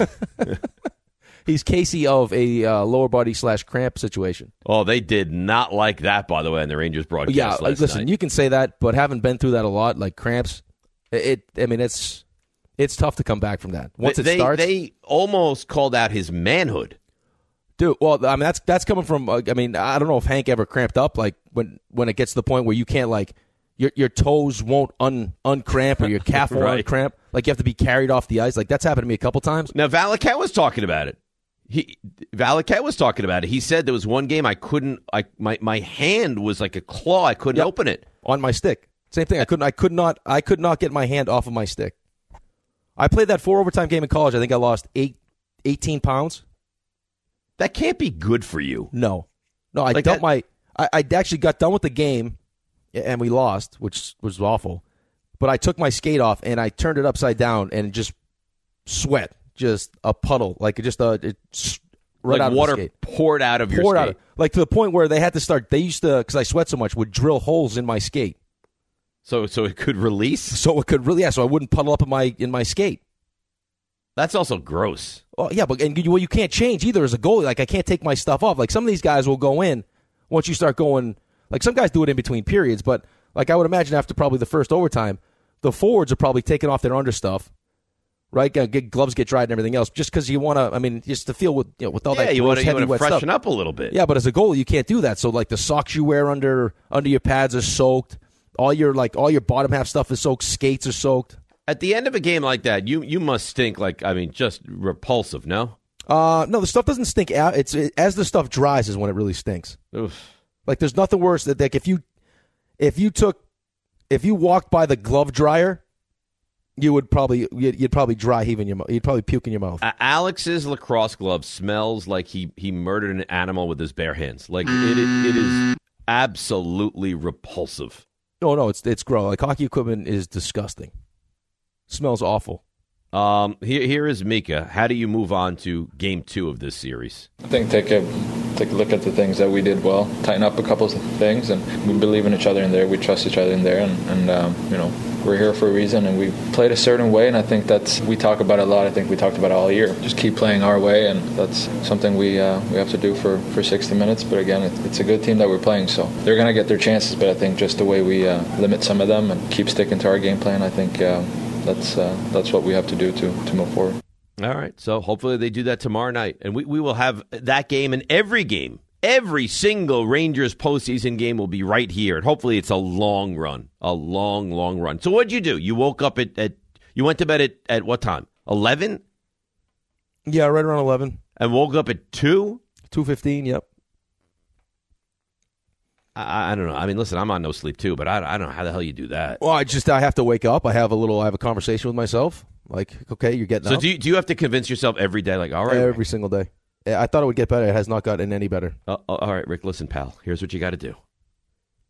Speaker 5: He's Casey of a uh, lower body slash cramp situation.
Speaker 4: Oh, they did not like that, by the way, in the Rangers broadcast
Speaker 5: Yeah,
Speaker 4: last
Speaker 5: like, listen,
Speaker 4: night.
Speaker 5: you can say that, but having been through that a lot, like cramps, it. I mean, it's it's tough to come back from that once
Speaker 4: they,
Speaker 5: it starts.
Speaker 4: they almost called out his manhood.
Speaker 5: Dude, well, I mean that's that's coming from. Uh, I mean, I don't know if Hank ever cramped up. Like when when it gets to the point where you can't like your your toes won't un uncramp or your calf won't
Speaker 4: Right.
Speaker 5: uncramp. Like you have to be carried off the ice. Like that's happened to me a couple times.
Speaker 4: Now, Valaket was talking about it. He Valaket was talking about it. He said there was one game I couldn't. I my my hand was like a claw. I couldn't
Speaker 5: Yep.
Speaker 4: open it.
Speaker 5: On my stick. Same thing. I couldn't. I could not. I could not get my hand off of my stick. I played that four overtime game in college. I think I lost eight, eighteen pounds.
Speaker 4: That can't be good for you.
Speaker 5: No, no. I
Speaker 4: Like
Speaker 5: dumped
Speaker 4: that-
Speaker 5: my. I, I actually got done with the game, and we lost, which was awful. But I took my skate off and I turned it upside down and just sweat, just a puddle, like just a it, s- right
Speaker 4: Like
Speaker 5: out of
Speaker 4: water
Speaker 5: the skate.
Speaker 4: poured out of your
Speaker 5: Poured
Speaker 4: skate.
Speaker 5: out, of- like to the point where they had to start. They used to because I sweat so much would drill holes in my skate.
Speaker 4: So so it could release.
Speaker 5: So it could really, yeah. So I wouldn't puddle up in my in my skate.
Speaker 4: That's also gross.
Speaker 5: Oh yeah, but and you, well, you can't change either as a goalie. Like I can't take my stuff off. Like some of these guys will go in once you start going. Like some guys do it in between periods, but like I would imagine after probably the first overtime, the forwards are probably taking off their under stuff, right? Get, get gloves get dried and everything else, just because you want to. I mean, just to feel with you know with all
Speaker 4: Yeah,
Speaker 5: that
Speaker 4: you
Speaker 5: gross,
Speaker 4: want to
Speaker 5: heavy, wet
Speaker 4: freshen
Speaker 5: stuff.
Speaker 4: up a little bit.
Speaker 5: Yeah, but as a goalie, you can't do that. So like the socks you wear under under your pads are soaked. All your like all your bottom half stuff is soaked. Skates are soaked.
Speaker 4: At the end of a game like that, you you must stink like I mean, just repulsive. No.
Speaker 5: Uh, no, the stuff doesn't stink out. It's it, as the stuff dries is when it really stinks.
Speaker 4: Oof.
Speaker 5: Like there's nothing worse that like if you if you took if you walked by the glove dryer, you would probably you'd, you'd probably dry heave in your mouth. You'd probably puke in your mouth.
Speaker 4: Uh, Alex's lacrosse glove smells like he he murdered an animal with his bare hands. Like it it, it is absolutely repulsive.
Speaker 5: No, no, it's it's gross. Like hockey equipment is disgusting. Smells awful.
Speaker 4: Um, here here is Mika. How do you move on to game two of this series?
Speaker 6: I think take a take a look at the things that we did well, tighten up a couple of things, and we believe in each other in there. We trust each other in there, and, and um, you know we're here for a reason, and we played a certain way, and I think that's we talk about it a lot. I think we talked about it all year. Just keep playing our way, and that's something we uh, we have to do for, for sixty minutes. But again, it, it's a good team that we're playing, so they're gonna get their chances. But I think just the way we uh, limit some of them and keep sticking to our game plan, I think. Uh, That's uh, that's what we have to do to, to move forward.
Speaker 4: All right. So hopefully they do that tomorrow night. And we, we will have that game and every game. Every single Rangers postseason game will be right here. And hopefully it's a long run. A long, long run. So what'd you do? You woke up at, at you went to bed at, at what time? eleven?
Speaker 5: Yeah, right around eleven.
Speaker 4: And woke up at two?
Speaker 5: two fifteen, yep.
Speaker 4: I, I don't know. I mean, listen, I'm on no sleep too, but I, I don't know how the hell you do that.
Speaker 5: Well, I just I have to wake up. I have a little. I have a conversation with myself. Like, okay, you're getting
Speaker 4: So
Speaker 5: up.
Speaker 4: do you, do you have to convince yourself every day, like, all right,
Speaker 5: every single day. I thought it would get better. It has not gotten any better.
Speaker 4: Uh, all right, Rick, listen, pal. Here's what you got to do.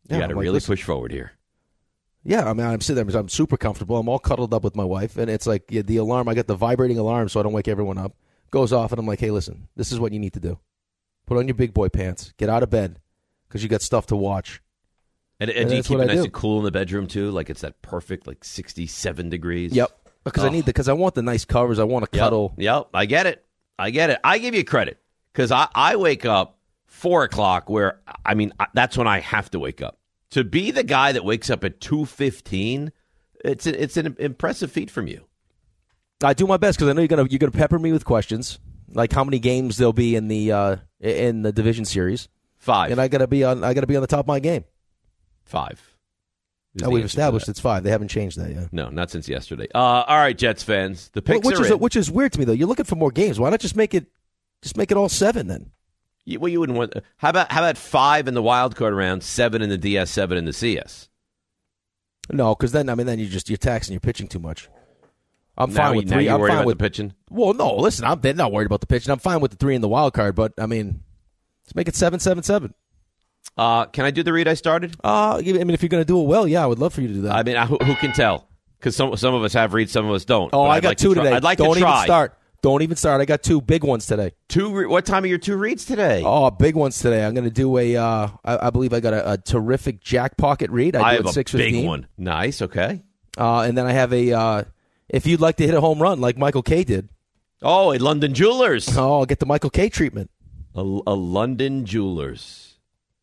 Speaker 4: You
Speaker 5: Yeah,
Speaker 4: got to
Speaker 5: I'm like,
Speaker 4: really
Speaker 5: listen.
Speaker 4: push forward here.
Speaker 5: Yeah, I mean, I'm sitting there. I'm super comfortable. I'm all cuddled up with my wife, and it's like yeah, the alarm. I got the vibrating alarm, so I don't wake everyone up. Goes off, and I'm like, hey, listen, this is what you need to do. Put on your big boy pants. Get out of bed because you got stuff to watch.
Speaker 4: And, and,
Speaker 5: And
Speaker 4: do you
Speaker 5: that's
Speaker 4: keep
Speaker 5: what
Speaker 4: it
Speaker 5: I
Speaker 4: nice
Speaker 5: do.
Speaker 4: and cool in the bedroom, too? Like it's that perfect, like sixty-seven degrees?
Speaker 5: Yep. Because
Speaker 4: Oh.
Speaker 5: I need the because I want the nice covers. I want to
Speaker 4: Yep.
Speaker 5: cuddle.
Speaker 4: Yep, I get it. I get it. I give you credit because I, I wake up four o'clock where, I mean, I- that's when I have to wake up. To be the guy that wakes up at two fifteen, it's, a, it's an impressive feat from you.
Speaker 5: I do my best because I know you're gonna you're gonna pepper me with questions like how many games there'll be in the uh, in the division series.
Speaker 4: Five.
Speaker 5: And I gotta be on I gotta be on the top of my game.
Speaker 4: Five. is
Speaker 5: Oh,
Speaker 4: the
Speaker 5: we've
Speaker 4: answer to
Speaker 5: established
Speaker 4: that.
Speaker 5: it's five. They haven't changed that yet.
Speaker 4: No, not since yesterday. Uh, all right, Jets fans. The picks
Speaker 5: which
Speaker 4: are
Speaker 5: is
Speaker 4: in.
Speaker 5: which is weird to me though. You're looking for more games. Why not just make it just make it all seven then?
Speaker 4: You, well, you wouldn't want. How about how about five in the wild card round, seven in the D S, seven in the C S?
Speaker 5: No, because then I mean then you just you're taxing your pitching too much. I'm
Speaker 4: Now
Speaker 5: fine
Speaker 4: you-
Speaker 5: with
Speaker 4: now
Speaker 5: three.
Speaker 4: you're
Speaker 5: I'm
Speaker 4: worried
Speaker 5: fine
Speaker 4: about
Speaker 5: with
Speaker 4: the pitching?
Speaker 5: Well, no, listen, I'm they're not worried about the pitching. I'm fine with the three in the wild card, but I mean, let's make it seven, seven, seven.
Speaker 4: Uh, can I do the read I started?
Speaker 5: Uh, I mean, if you're going to do it well, yeah, I would love for you to do that.
Speaker 4: I mean, who, who can tell? Because some some of us have reads, some of us don't.
Speaker 5: oh,
Speaker 4: But
Speaker 5: I
Speaker 4: I'd
Speaker 5: got
Speaker 4: like
Speaker 5: two
Speaker 4: to try.
Speaker 5: today.
Speaker 4: I'd like
Speaker 5: Don't
Speaker 4: to try.
Speaker 5: even start. Don't even start. I got two big ones today.
Speaker 4: Two. Re- what time are your two reads today?
Speaker 5: Oh, big ones today. I'm going to do a. Uh, I, I believe I got a, a terrific Jack Pocket read. I, do
Speaker 4: I
Speaker 5: it
Speaker 4: have a
Speaker 5: six
Speaker 4: big
Speaker 5: fifteen.
Speaker 4: one. Nice. Okay.
Speaker 5: Uh, and then I have a. Uh, if you'd like to hit a home run like Michael K did.
Speaker 4: Oh, at London Jewelers.
Speaker 5: Oh, I'll get the Michael K treatment.
Speaker 4: A, a London Jewelers.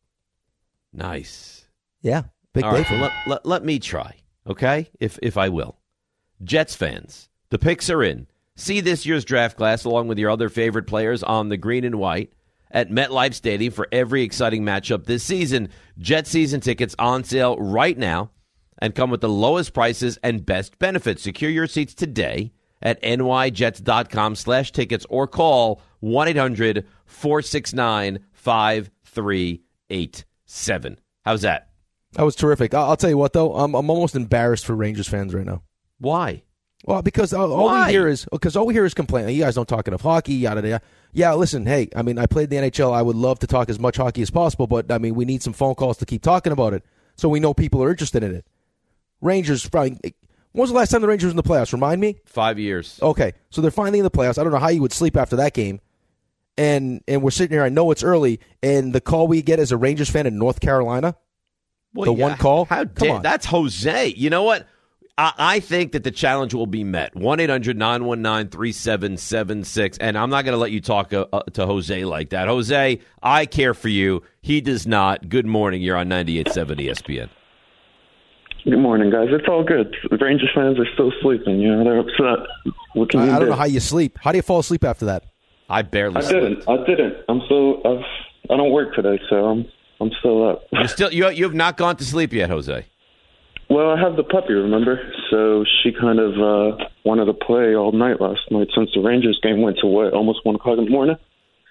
Speaker 4: Nice.
Speaker 5: Yeah, big
Speaker 4: All
Speaker 5: day
Speaker 4: right,
Speaker 5: for
Speaker 4: well,
Speaker 5: me.
Speaker 4: let, let, let me try, okay? If if I will. Jets fans, the picks are in. See this year's draft class along with your other favorite players on the green and white at MetLife Stadium for every exciting matchup this season. Jet season tickets on sale right now and come with the lowest prices and best benefits. Secure your seats today at nyjets.com slash tickets or call one eight hundred four six nine five three eight seven. How's that?
Speaker 5: That was terrific. I'll, I'll tell you what, though. I'm, I'm almost embarrassed for Rangers fans right now.
Speaker 4: Why?
Speaker 5: Well, because all, all
Speaker 4: Why?
Speaker 5: we hear is because all we hear is complaining. You guys don't talk enough hockey, yada yada. Yeah, listen. Hey, I mean, I played the N H L. I would love to talk as much hockey as possible, but I mean, we need some phone calls to keep talking about it, so we know people are interested in it. Rangers, probably. When was the last time the Rangers were in the playoffs? Remind me.
Speaker 4: Five years.
Speaker 5: Okay, so they're finally in the playoffs. I don't know how you would sleep after that game. And and we're sitting here. I know it's early, and the call we get as a Rangers fan in North Carolina,
Speaker 4: Well,
Speaker 5: the
Speaker 4: yeah,
Speaker 5: one call.
Speaker 4: How
Speaker 5: Come
Speaker 4: dare
Speaker 5: on.
Speaker 4: that's Jose. You know what? I, I think that the challenge will be met. one eight hundred nine one nine three seven seven six. And I'm not going to let you talk uh, uh, to Jose like that. Jose, I care for you. He does not. Good morning. You're on ninety-eight point seven E S P N.
Speaker 15: Good morning, guys. It's all good. The Rangers fans are still sleeping. You know, they're upset. What can
Speaker 5: I,
Speaker 15: you
Speaker 5: I
Speaker 15: do?
Speaker 5: don't know how you sleep. How do you fall asleep after that?
Speaker 4: I barely.
Speaker 15: I didn't. I didn't. I'm so. I've, I don't work today, so I'm. I'm still up.
Speaker 4: You still. You you have not gone to sleep yet, Jose.
Speaker 15: Well, I have the puppy, remember? So she kind of uh, wanted to play all night last night since the Rangers game went to what, almost one o'clock in the morning.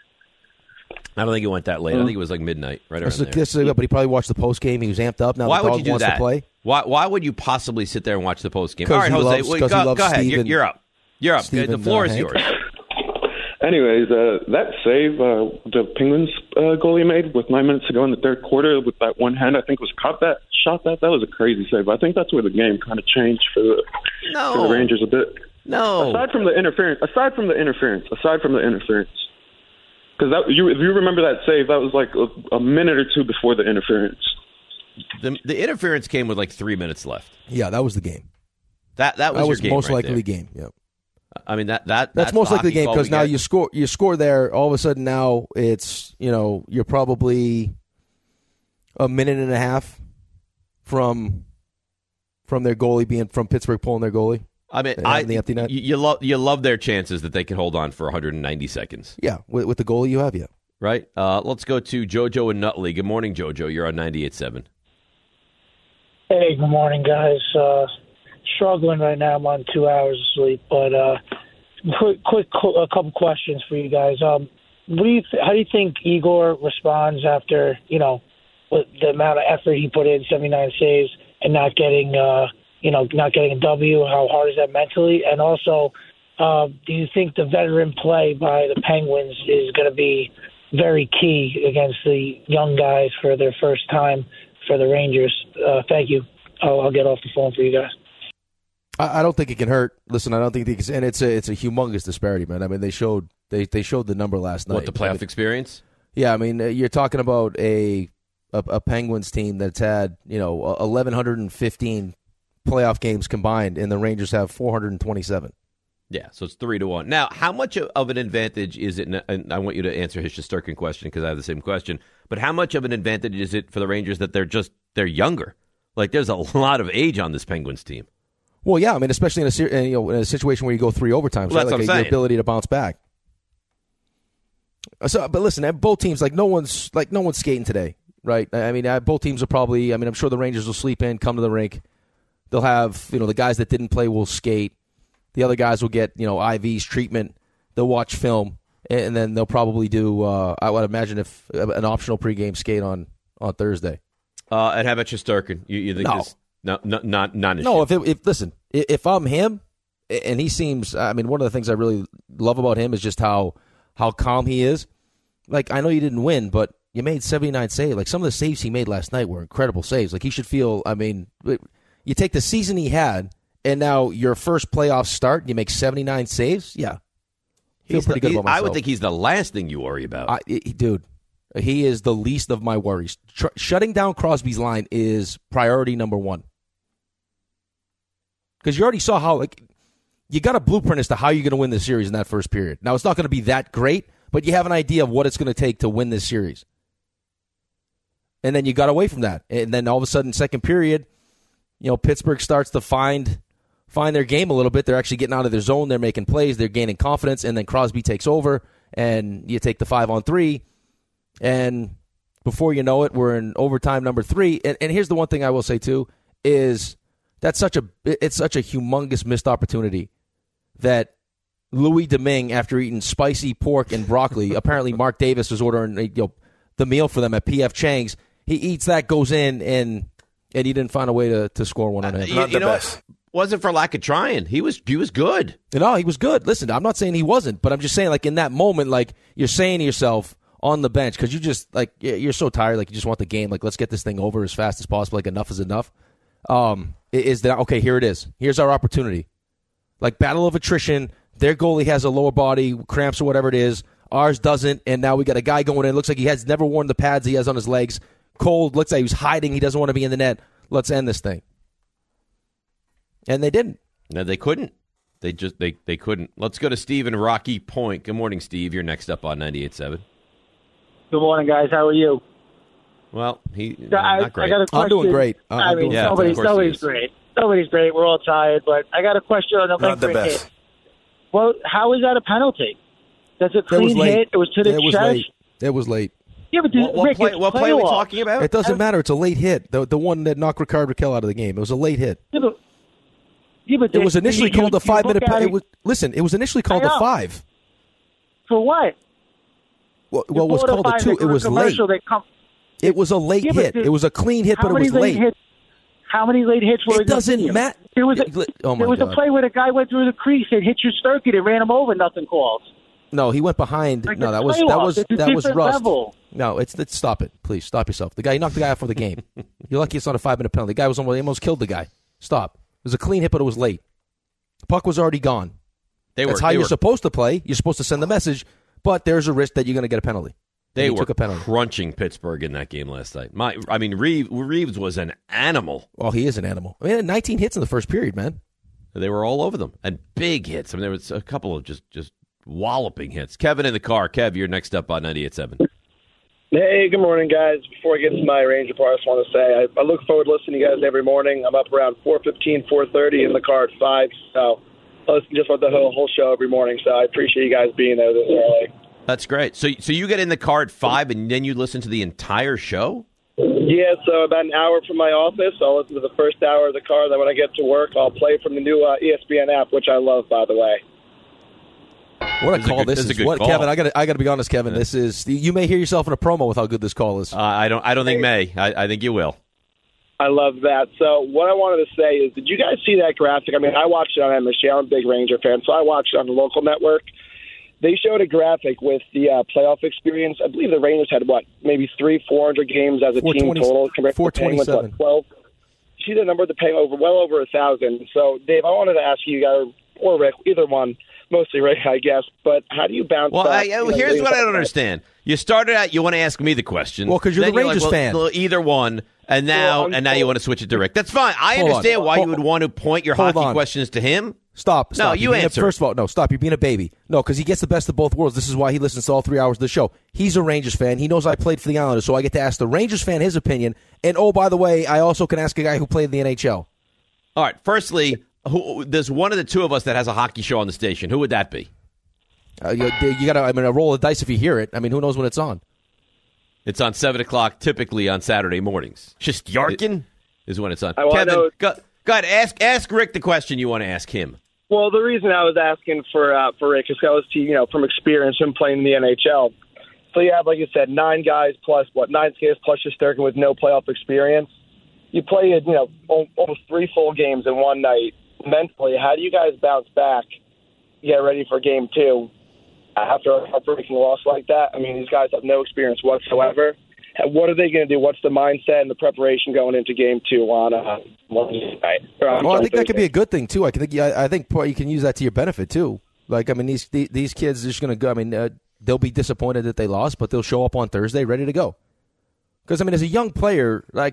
Speaker 4: I don't think it went that late. I think it was like midnight, right around
Speaker 5: This is-
Speaker 4: there.
Speaker 5: this is- but he probably watched the post game. He was amped up. Now
Speaker 4: Why
Speaker 5: the
Speaker 4: would
Speaker 5: dog
Speaker 4: you do
Speaker 5: wants
Speaker 4: that?
Speaker 5: to play.
Speaker 4: Why Why would you possibly sit there and watch the post game?
Speaker 5: 'Cause
Speaker 4: All right,
Speaker 5: he
Speaker 4: Jose,
Speaker 5: loves-
Speaker 4: wait,
Speaker 5: 'cause he
Speaker 4: go,
Speaker 5: loves
Speaker 4: go ahead. You're,
Speaker 5: Steven-
Speaker 4: you're up. You're up.
Speaker 5: Steven,
Speaker 4: the floor
Speaker 5: uh,
Speaker 4: is
Speaker 5: Hank.
Speaker 4: yours.
Speaker 15: Anyways, uh, that save uh, the Penguins uh, goalie made with nine minutes to go in the third quarter with that one hand, I think was caught that, shot that. That was a crazy save. I think that's where the game kind of changed for the,
Speaker 4: No.
Speaker 15: for the Rangers a bit.
Speaker 4: No.
Speaker 15: Aside from the interference, aside from the interference, aside from the interference, because you if you remember that save, that was like a, a minute or two before the interference.
Speaker 4: The, the interference came with like three minutes left.
Speaker 5: Yeah, that was the game.
Speaker 4: That that was,
Speaker 5: That was
Speaker 4: your game
Speaker 5: most
Speaker 4: right
Speaker 5: likely
Speaker 4: there.
Speaker 5: game. Yeah.
Speaker 4: I mean that that
Speaker 5: That's,
Speaker 4: that's
Speaker 5: most
Speaker 4: the
Speaker 5: likely the
Speaker 4: hockey
Speaker 5: game
Speaker 4: call
Speaker 5: because
Speaker 4: we
Speaker 5: now
Speaker 4: get.
Speaker 5: you score you score there. All of a sudden now it's you know you're probably a minute and a half from from their goalie being from Pittsburgh pulling their goalie.
Speaker 4: I mean,
Speaker 5: and
Speaker 4: I
Speaker 5: having the empty net.
Speaker 4: You, you love you love their chances that they can hold on for one hundred ninety seconds.
Speaker 5: Yeah, with, with the goalie you have, yeah.
Speaker 4: Right. Uh, let's go to JoJo and Nutley. Good morning, JoJo. You're on ninety-eight point seven.
Speaker 16: Hey, good morning, guys. Uh, struggling right now. I'm on two hours of sleep, but uh, quick, quick, a couple questions for you guys. Um, what do you? Th- how do you think Igor responds after you know with the amount of effort he put in, seventy-nine saves, and not getting, uh, you know, not getting a W? How hard is that mentally? And also, uh, do you think the veteran play by the Penguins is going to be very key against the young guys for their first time for the Rangers. Uh, thank you. I'll, I'll get off the phone for you guys.
Speaker 5: I, I don't think it can hurt. Listen, I don't think it can, and it's a it's a humongous disparity, man. I mean, they showed they, they showed the number last night.
Speaker 4: What, the playoff
Speaker 5: I mean,
Speaker 4: experience?
Speaker 5: Yeah, I mean, you're talking about a, a a Penguins team that's had, you know, eleven fifteen playoff games combined, and the Rangers have four hundred twenty-seven.
Speaker 4: Yeah, so it's three to one. Now, how much of an advantage is it? And I want you to answer his Shesterkin question because I have the same question. But how much of an advantage is it for the Rangers that they're just they're younger? Like, there's a lot of age on this Penguins team.
Speaker 5: Well, yeah, I mean, especially in a you know in a situation where you go three overtimes,
Speaker 4: well,
Speaker 5: right? Like a, your ability to bounce back. So, but listen, both teams, like no one's like no one's skating today, right? I mean, both teams are probably. I mean, I'm sure the Rangers will sleep in, come to the rink. They'll have, you know, the guys that didn't play will skate. The other guys will get, you know, I Vs, treatment. They'll watch film, and then they'll probably do, uh, I would imagine, if an optional pregame skate on, on Thursday.
Speaker 4: Uh, and how about Shesterkin? You, you think
Speaker 5: no.
Speaker 4: this? No, no, not not an issue.
Speaker 5: No, if it, if listen, if I'm him, and he seems, I mean, one of the things I really love about him is just how how calm he is. Like, I know you didn't win, but you made seventy-nine saves. Like, some of the saves he made last night were incredible saves. Like, he should feel, I mean, you take the season he had, and now your first playoff start, you make seventy-nine saves? Yeah. Feel
Speaker 4: He's
Speaker 5: pretty
Speaker 4: the,
Speaker 5: good about myself.
Speaker 4: I would think he's the last thing you worry about.
Speaker 5: I, he, dude, he is the least of my worries. Tr- shutting down Crosby's line is priority number one. Because you already saw how, like, you got a blueprint as to how you're going to win this series in that first period. Now, it's not going to be that great, but you have an idea of what it's going to take to win this series. And then you got away from that. And then all of a sudden, second period, you know, Pittsburgh starts to find find their game a little bit. They're actually getting out of their zone. They're making plays. They're gaining confidence. And then Crosby takes over, and you take the five on three. And before you know it, we're in overtime number three. And, and here's the one thing I will say, too, is that's such a it's such a humongous missed opportunity that Louis Domingue, after eating spicy pork and broccoli, apparently Mark Davis was ordering you know, the meal for them at P F Chang's. He eats that, goes in, and and he didn't find a way to, to score one on him.
Speaker 4: Uh, you, Not the you know best. What? Wasn't for lack of trying. He was he was good.
Speaker 5: No, he was good. Listen, I'm not saying he wasn't, but I'm just saying, like, in that moment, like, you're saying to yourself on the bench, because you just, like, you're so tired, like, you just want the game, like, let's get this thing over as fast as possible, like, enough is enough. Um, is that, okay, here it is. Here's our opportunity. Like, battle of attrition, their goalie has a lower body, cramps or whatever it is. Ours doesn't, and now we got a guy going in. Looks like he has never worn the pads he has on his legs. Cold, looks like he was hiding. He doesn't want to be in the net. Let's end this thing. And they didn't.
Speaker 4: No, they couldn't. They just they they couldn't. Let's go to Steve in Rocky Point. Good morning, Steve. You're next up on ninety-eight point seven.
Speaker 17: Good morning, guys. How are you?
Speaker 4: Well, he
Speaker 17: uh, I,
Speaker 4: not great.
Speaker 17: I got a question.
Speaker 5: I'm doing great. I'm
Speaker 17: I mean,
Speaker 5: doing
Speaker 4: yeah,
Speaker 17: nobody's, nobody's great. Nobody's great. We're all tired. But I got a question on the
Speaker 3: Not the
Speaker 17: Lindgren
Speaker 3: best.
Speaker 17: hit. Well, how is that a penalty? That's a
Speaker 5: That was
Speaker 17: clean
Speaker 5: late.
Speaker 17: hit. It was to the
Speaker 5: It was
Speaker 17: chest.
Speaker 5: late. It was late.
Speaker 17: Yeah, but
Speaker 4: What, what
Speaker 17: Rick,
Speaker 4: play,
Speaker 17: it's
Speaker 4: what play are we
Speaker 17: playoffs.
Speaker 4: talking about?
Speaker 5: It doesn't matter. It's a late hit. The the one that knocked Rickard Raquel out of the game. It was a late hit.
Speaker 17: Yeah, but, yeah, but
Speaker 5: It was
Speaker 17: they-
Speaker 5: initially
Speaker 17: you-
Speaker 5: called
Speaker 17: you
Speaker 5: a five
Speaker 17: look
Speaker 5: minute.
Speaker 17: at
Speaker 5: It
Speaker 17: it-
Speaker 5: was listen. It was initially called
Speaker 17: I
Speaker 5: a
Speaker 17: know.
Speaker 5: five.
Speaker 17: For what?
Speaker 5: Well, well it was
Speaker 17: Before the
Speaker 5: called a
Speaker 17: five,
Speaker 5: two.
Speaker 17: they
Speaker 5: It
Speaker 17: go to
Speaker 5: was late.
Speaker 17: commercial, They come,
Speaker 5: It was a late
Speaker 17: Yeah, but
Speaker 5: hit.
Speaker 17: the-
Speaker 5: It was a clean hit,
Speaker 17: how
Speaker 5: but it
Speaker 17: many
Speaker 5: was
Speaker 17: late
Speaker 5: late.
Speaker 17: hits? How many late hits were
Speaker 5: It
Speaker 17: in the
Speaker 5: doesn't
Speaker 17: video?
Speaker 5: matter.
Speaker 17: There was a,
Speaker 5: Oh, my
Speaker 17: there was
Speaker 5: God.
Speaker 17: a play where the guy went through the crease and hit your circuit and ran him over. Nothing called.
Speaker 5: No, he went behind.
Speaker 17: Like
Speaker 5: no,
Speaker 17: the
Speaker 5: that was that
Speaker 17: playoffs.
Speaker 5: was
Speaker 17: It's a
Speaker 5: that was
Speaker 17: different
Speaker 5: rust.
Speaker 17: level.
Speaker 5: No, it's, it's stop it, please stop yourself. The guy he knocked the guy out for the game. You're lucky it's not a five minute penalty. The guy was almost, he almost killed the guy. Stop. It was a clean hit, but it was late. The puck was already gone.
Speaker 4: They
Speaker 5: That's
Speaker 4: were,
Speaker 5: how
Speaker 4: they
Speaker 5: you're
Speaker 4: were,
Speaker 5: supposed to play. You're supposed to send the message, but there's a risk that you're going to get a penalty.
Speaker 4: They
Speaker 5: And he
Speaker 4: were
Speaker 5: took a penalty.
Speaker 4: crunching Pittsburgh in that game last night. My, I mean, Reeves, Reeves was an animal.
Speaker 5: Well, he is an animal. I mean, nineteen hits in the first period, man.
Speaker 4: They were all over them, and big hits. I mean, there was a couple of just just walloping hits. Kevin in the car. Kev, you're next up on ninety-eight point seven.
Speaker 18: Hey, good morning, guys. Before I get to my Ranger part, I just want to say I, I look forward to listening to you guys every morning. I'm up around four fifteen, four thirty in the car at five, so I listen just about the whole, whole show every morning, so I appreciate you guys being there this early.
Speaker 4: That's great. So, so you get in the car at five, and then you listen to the entire show?
Speaker 18: Yeah, so about an hour from my office, I'll listen to the first hour of the car. Then when I get to work, I'll play from the new uh, E S P N app, which I love, by the way.
Speaker 5: What a
Speaker 4: This is a
Speaker 5: call
Speaker 4: good-
Speaker 5: this
Speaker 4: this is
Speaker 5: is!
Speaker 4: a good
Speaker 5: What,
Speaker 4: call.
Speaker 5: Kevin? I got I got to be honest, Kevin. This is you may hear yourself in a promo with how good this call is.
Speaker 4: Uh, I don't. I don't think May. I, I think you will.
Speaker 18: I love that. So what I wanted to say is, did you guys see that graphic? I mean, I watched it on M S G. I'm a big Ranger fan, so I watched it on the local network. they showed a graphic with the uh, playoff experience. I believe the Rangers had, what, maybe three, four hundred games as a team total compared to the Penguins, what, twelve? See the number of the Penguins, over well over a thousand. So, Dave, I wanted to ask you guys, or Rick, either one, mostly Rick, I guess, but how do you bounce
Speaker 4: well,
Speaker 18: back?
Speaker 4: I, you know, here's what I don't understand. You started out, you want to ask me the question.
Speaker 5: Well, because you're
Speaker 4: then
Speaker 5: the Rangers
Speaker 4: like,
Speaker 5: fan.
Speaker 4: Well, well, either one, and now
Speaker 18: well,
Speaker 4: and now you want to switch it to Rick. That's fine. I
Speaker 5: Hold
Speaker 4: understand
Speaker 5: on.
Speaker 4: why
Speaker 5: Hold,
Speaker 4: you would want to point your hockey
Speaker 5: on.
Speaker 4: questions to him.
Speaker 5: Stop. stop.
Speaker 4: No, you
Speaker 5: You're being
Speaker 4: answer.
Speaker 5: A, first of all, no, stop. You're being a baby. No, because he gets the best of both worlds. This is why he listens to all three hours of the show. He's a Rangers fan. He knows I played for the Islanders, so I get to ask the Rangers fan his opinion. And, oh, by the way, I also can ask a guy who played in the N H L.
Speaker 4: All right. Firstly, who, there's one of the two of us that has a hockey show on the station. Who would that be?
Speaker 5: Uh, you you got to, I mean, a roll of dice if you hear it. I mean, who knows when it's on?
Speaker 4: It's on seven o'clock, typically on Saturday mornings. Just Yarkin is when it's on.
Speaker 18: I wanna
Speaker 4: Kevin,
Speaker 18: know-
Speaker 4: go, go ahead. Ask, ask Rick the question you want to ask him.
Speaker 18: Well, the reason I was asking for uh, for Rick is because, you know, from experience him playing in the N H L. So you have, like you said, nine guys plus, what, nine skaters plus Shesterkin with no playoff experience. You play, you know, almost three full games in one night. Mentally, how do you guys bounce back, get ready for game two after a heartbreaking loss like that? I mean, these guys have no experience whatsoever. What are they going to do? What's the mindset and the preparation going into game two on uh, Wednesday night?
Speaker 5: Well, I think that could be a good thing too. I think I, I think you can use that to your benefit too. Like, I mean, these these kids are just going to go. I mean, uh, they'll be disappointed that they lost, but they'll show up on Thursday ready to go. Because I mean, as a young player, like,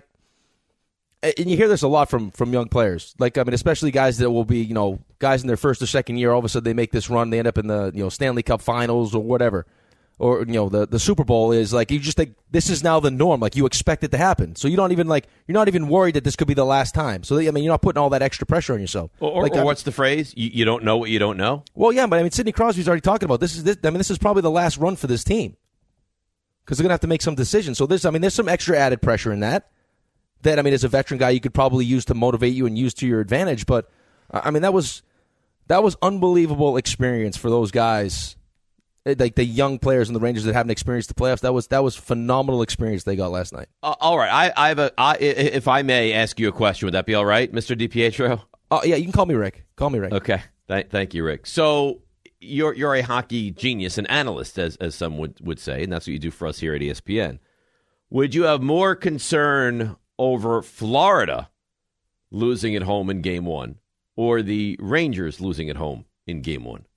Speaker 5: and you hear this a lot from from young players. Like, I mean, especially guys that will be, you know, guys in their first or second year. All of a sudden, they make this run, they end up in the you know Stanley Cup Finals or whatever. Or, you know, the, the Super Bowl is like, you just think this is now the norm. Like, you expect it to happen. So you don't even, like, you're not even worried that this could be the last time. So, I mean, you're not putting all that extra pressure on yourself.
Speaker 4: Or,
Speaker 5: like,
Speaker 4: or
Speaker 5: I,
Speaker 4: what's the phrase? You, you don't know what you don't know?
Speaker 5: Well, yeah, but I mean, Sidney Crosby's already talking about this. Is this, I mean, this is probably the last run for this team. Because they're going to have to make some decisions. So, there's, I mean, there's some extra added pressure in that. That, I mean, as a veteran guy, you could probably use to motivate you and use to your advantage. But, I mean, that was that was unbelievable experience for those guys. Like the young players and the Rangers that haven't experienced the playoffs, that was that was phenomenal experience they got last night.
Speaker 4: Uh, all right, I, I have a. I, if I may ask you a question, would that be all right, Mister DiPietro?
Speaker 5: Oh uh, yeah, you can call me Rick. Call me Rick.
Speaker 4: Okay, Th- thank you, Rick. So you're you're a hockey genius, an analyst, as as some would, would say, and that's what you do for us here at E S P N. Would you have more concern over Florida losing at home in Game One, or the Rangers losing at home in Game One?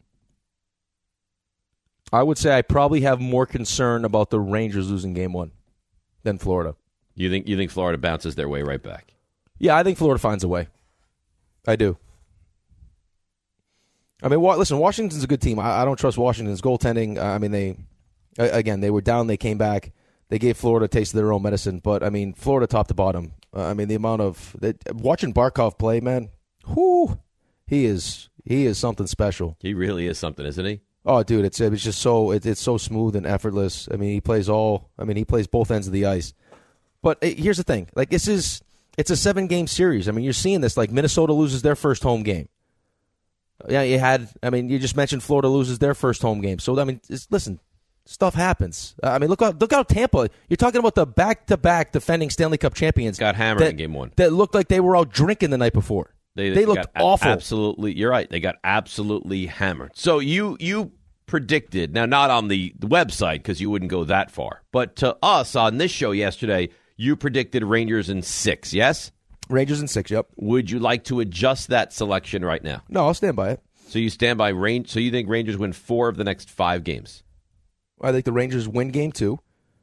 Speaker 5: I would say I probably have more concern about the Rangers losing Game One than Florida.
Speaker 4: You think you think Florida bounces their way right back?
Speaker 5: Yeah, I think Florida finds a way. I do. I mean, wa- listen, Washington's a good team. I, I don't trust Washington's goaltending. Uh, I mean, they again they were down, they came back, they gave Florida a taste of their own medicine. But I mean, Florida top to bottom. Uh, I mean, the amount of they, watching Barkov play, man, whoo, he is he is something special.
Speaker 4: He really is something, isn't he?
Speaker 5: Oh, dude, it's it's just so it, it's so smooth and effortless. I mean, he plays all. I mean, he plays both ends of the ice. But it, here's the thing: like this is it's a seven game series. I mean, you're seeing this. Like Minnesota loses their first home game. Yeah, you had. I mean, you just mentioned Florida loses their first home game. So I mean, it's, listen, stuff happens. Uh, I mean, look out! Look out, Tampa. You're talking about the back to back defending Stanley Cup champions.
Speaker 4: Got hammered
Speaker 5: that,
Speaker 4: in Game One.
Speaker 5: That looked like they were out drinking the night before. They, they looked
Speaker 4: got
Speaker 5: awful.
Speaker 4: Absolutely, you're right. They got absolutely hammered. So you you predicted, now not on the, the website because you wouldn't go that far, but to us on this show yesterday, you predicted Rangers in six, yes?
Speaker 5: Rangers in six, yep.
Speaker 4: Would you like to adjust that selection right now?
Speaker 5: No, I'll stand by it.
Speaker 4: So you stand by Range. So you think Rangers win four of the next five games?
Speaker 5: I think the Rangers win game two,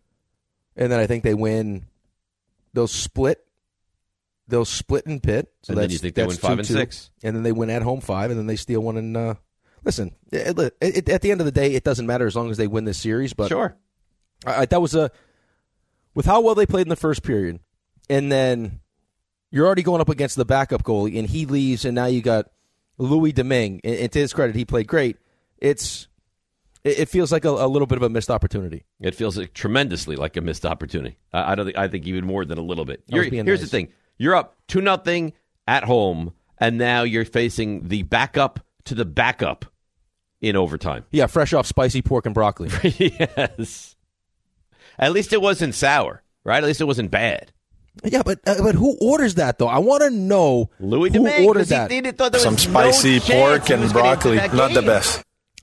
Speaker 5: and then I think they win. They'll split. They'll split in Pitt. So
Speaker 4: and
Speaker 5: that's,
Speaker 4: then you think they win five
Speaker 5: two,
Speaker 4: and
Speaker 5: two.
Speaker 4: six,
Speaker 5: and then they win at home five, and then they steal one. And uh, listen, it, it, it, at the end of the day, it doesn't matter as long as they win this series. But
Speaker 4: sure,
Speaker 5: I, I, that was a with how well they played in the first period, and then you're already going up against the backup goalie, and he leaves, and now you got Louis Domingue. And, and to his credit, he played great. It's it, it feels like a, a little bit of a missed opportunity.
Speaker 4: It feels like tremendously like a missed opportunity. I, I don't think I think even more than a little bit. You're, here's
Speaker 5: nice.
Speaker 4: the thing. You're up two nothing at home, and now you're facing the backup to the backup in overtime.
Speaker 5: Yeah, fresh off spicy pork and broccoli.
Speaker 4: Yes. At least it wasn't sour, right? At least it wasn't bad.
Speaker 5: Yeah, but uh, but who orders that, though? I want to know
Speaker 4: Louis
Speaker 5: who
Speaker 4: Domingue,
Speaker 5: orders
Speaker 4: he,
Speaker 5: that.
Speaker 4: He, he thought there
Speaker 3: Some
Speaker 4: was
Speaker 3: spicy
Speaker 4: no
Speaker 3: pork and broccoli, not the best.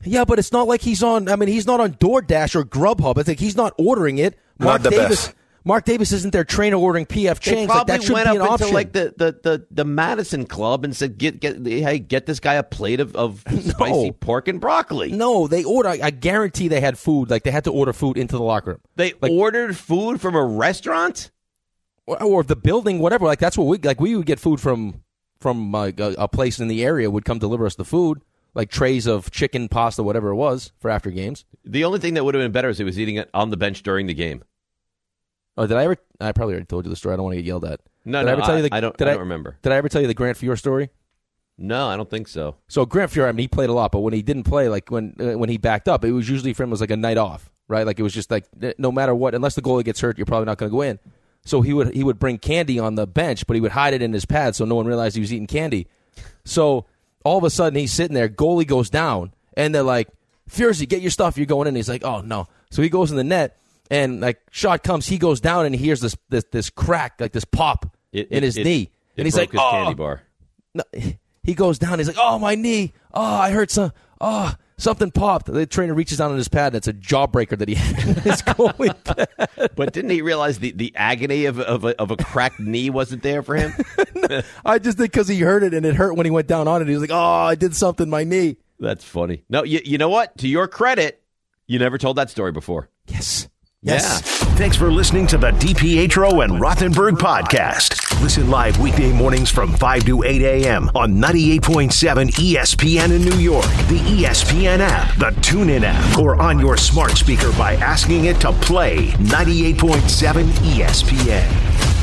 Speaker 5: Yeah, but it's not like he's on. I mean, he's not on DoorDash or Grubhub. I think he's not ordering it. Mark
Speaker 3: Not the
Speaker 5: Davis.
Speaker 3: best.
Speaker 5: Mark Davis isn't their trainer ordering P F
Speaker 4: They
Speaker 5: Chang's. Like,
Speaker 4: probably
Speaker 5: that should
Speaker 4: went
Speaker 5: be an
Speaker 4: up
Speaker 5: option.
Speaker 4: into like the, the, the, the Madison Club and said, "Get get hey, get this guy a plate of, of spicy pork and broccoli."
Speaker 5: No, they order. I guarantee they had food. Like they had to order food into the locker room.
Speaker 4: They
Speaker 5: like,
Speaker 4: ordered food from a restaurant,
Speaker 5: or, or the building, whatever. Like that's what we like. We would get food from from like a, a place in the area would come deliver us the food, like trays of chicken, pasta, whatever it was for after games.
Speaker 4: The only thing that would have been better is he was eating it on the bench during the game.
Speaker 5: Oh, did I ever? I probably already told you the story. I don't want to get yelled at.
Speaker 4: No,
Speaker 5: did
Speaker 4: no,
Speaker 5: I, ever tell
Speaker 4: I,
Speaker 5: you the,
Speaker 4: I don't.
Speaker 5: Did
Speaker 4: I
Speaker 5: I
Speaker 4: don't remember.
Speaker 5: Did I ever tell you the Grant Fuhr story?
Speaker 4: No, I don't think so.
Speaker 5: So Grant Fuhr, I mean, he played a lot, but when he didn't play, like when uh, when he backed up, it was usually for him it was like a night off, right? Like it was just like no matter what, unless the goalie gets hurt, you're probably not going to go in. So he would he would bring candy on the bench, but he would hide it in his pad so no one realized he was eating candy. So all of a sudden he's sitting there, goalie goes down, and they're like, "Furzy, get your stuff, you're going in." He's like, "Oh no!" So he goes in the net. And like shot comes, he goes down and he hears this this this crack, like this pop
Speaker 4: it,
Speaker 5: in
Speaker 4: it,
Speaker 5: his
Speaker 4: it,
Speaker 5: knee,
Speaker 4: it
Speaker 5: and he's
Speaker 4: broke
Speaker 5: like,
Speaker 4: his
Speaker 5: "Oh!"
Speaker 4: candy bar.
Speaker 5: No, he goes down. He's like, "Oh, my knee! Oh, I hurt some. Oh, something popped." The trainer reaches down on his pad, and it's a jawbreaker that he had in his goalie pad.
Speaker 4: But didn't he realize the, the agony of of a, of a cracked knee wasn't there for him?
Speaker 5: I just think because he heard it and it hurt when he went down on it. He was like, "Oh, I did something to my knee."
Speaker 4: That's funny. No, you you know what? To your credit, you never told that story before.
Speaker 5: Yes.
Speaker 1: Yes. Yeah. Thanks for listening to the DiPietro and Rothenberg podcast. Listen live weekday mornings from five to eight a.m. on ninety-eight point seven E S P N in New York, the E S P N app, the TuneIn app, or on your smart speaker by asking it to play ninety-eight point seven E S P N.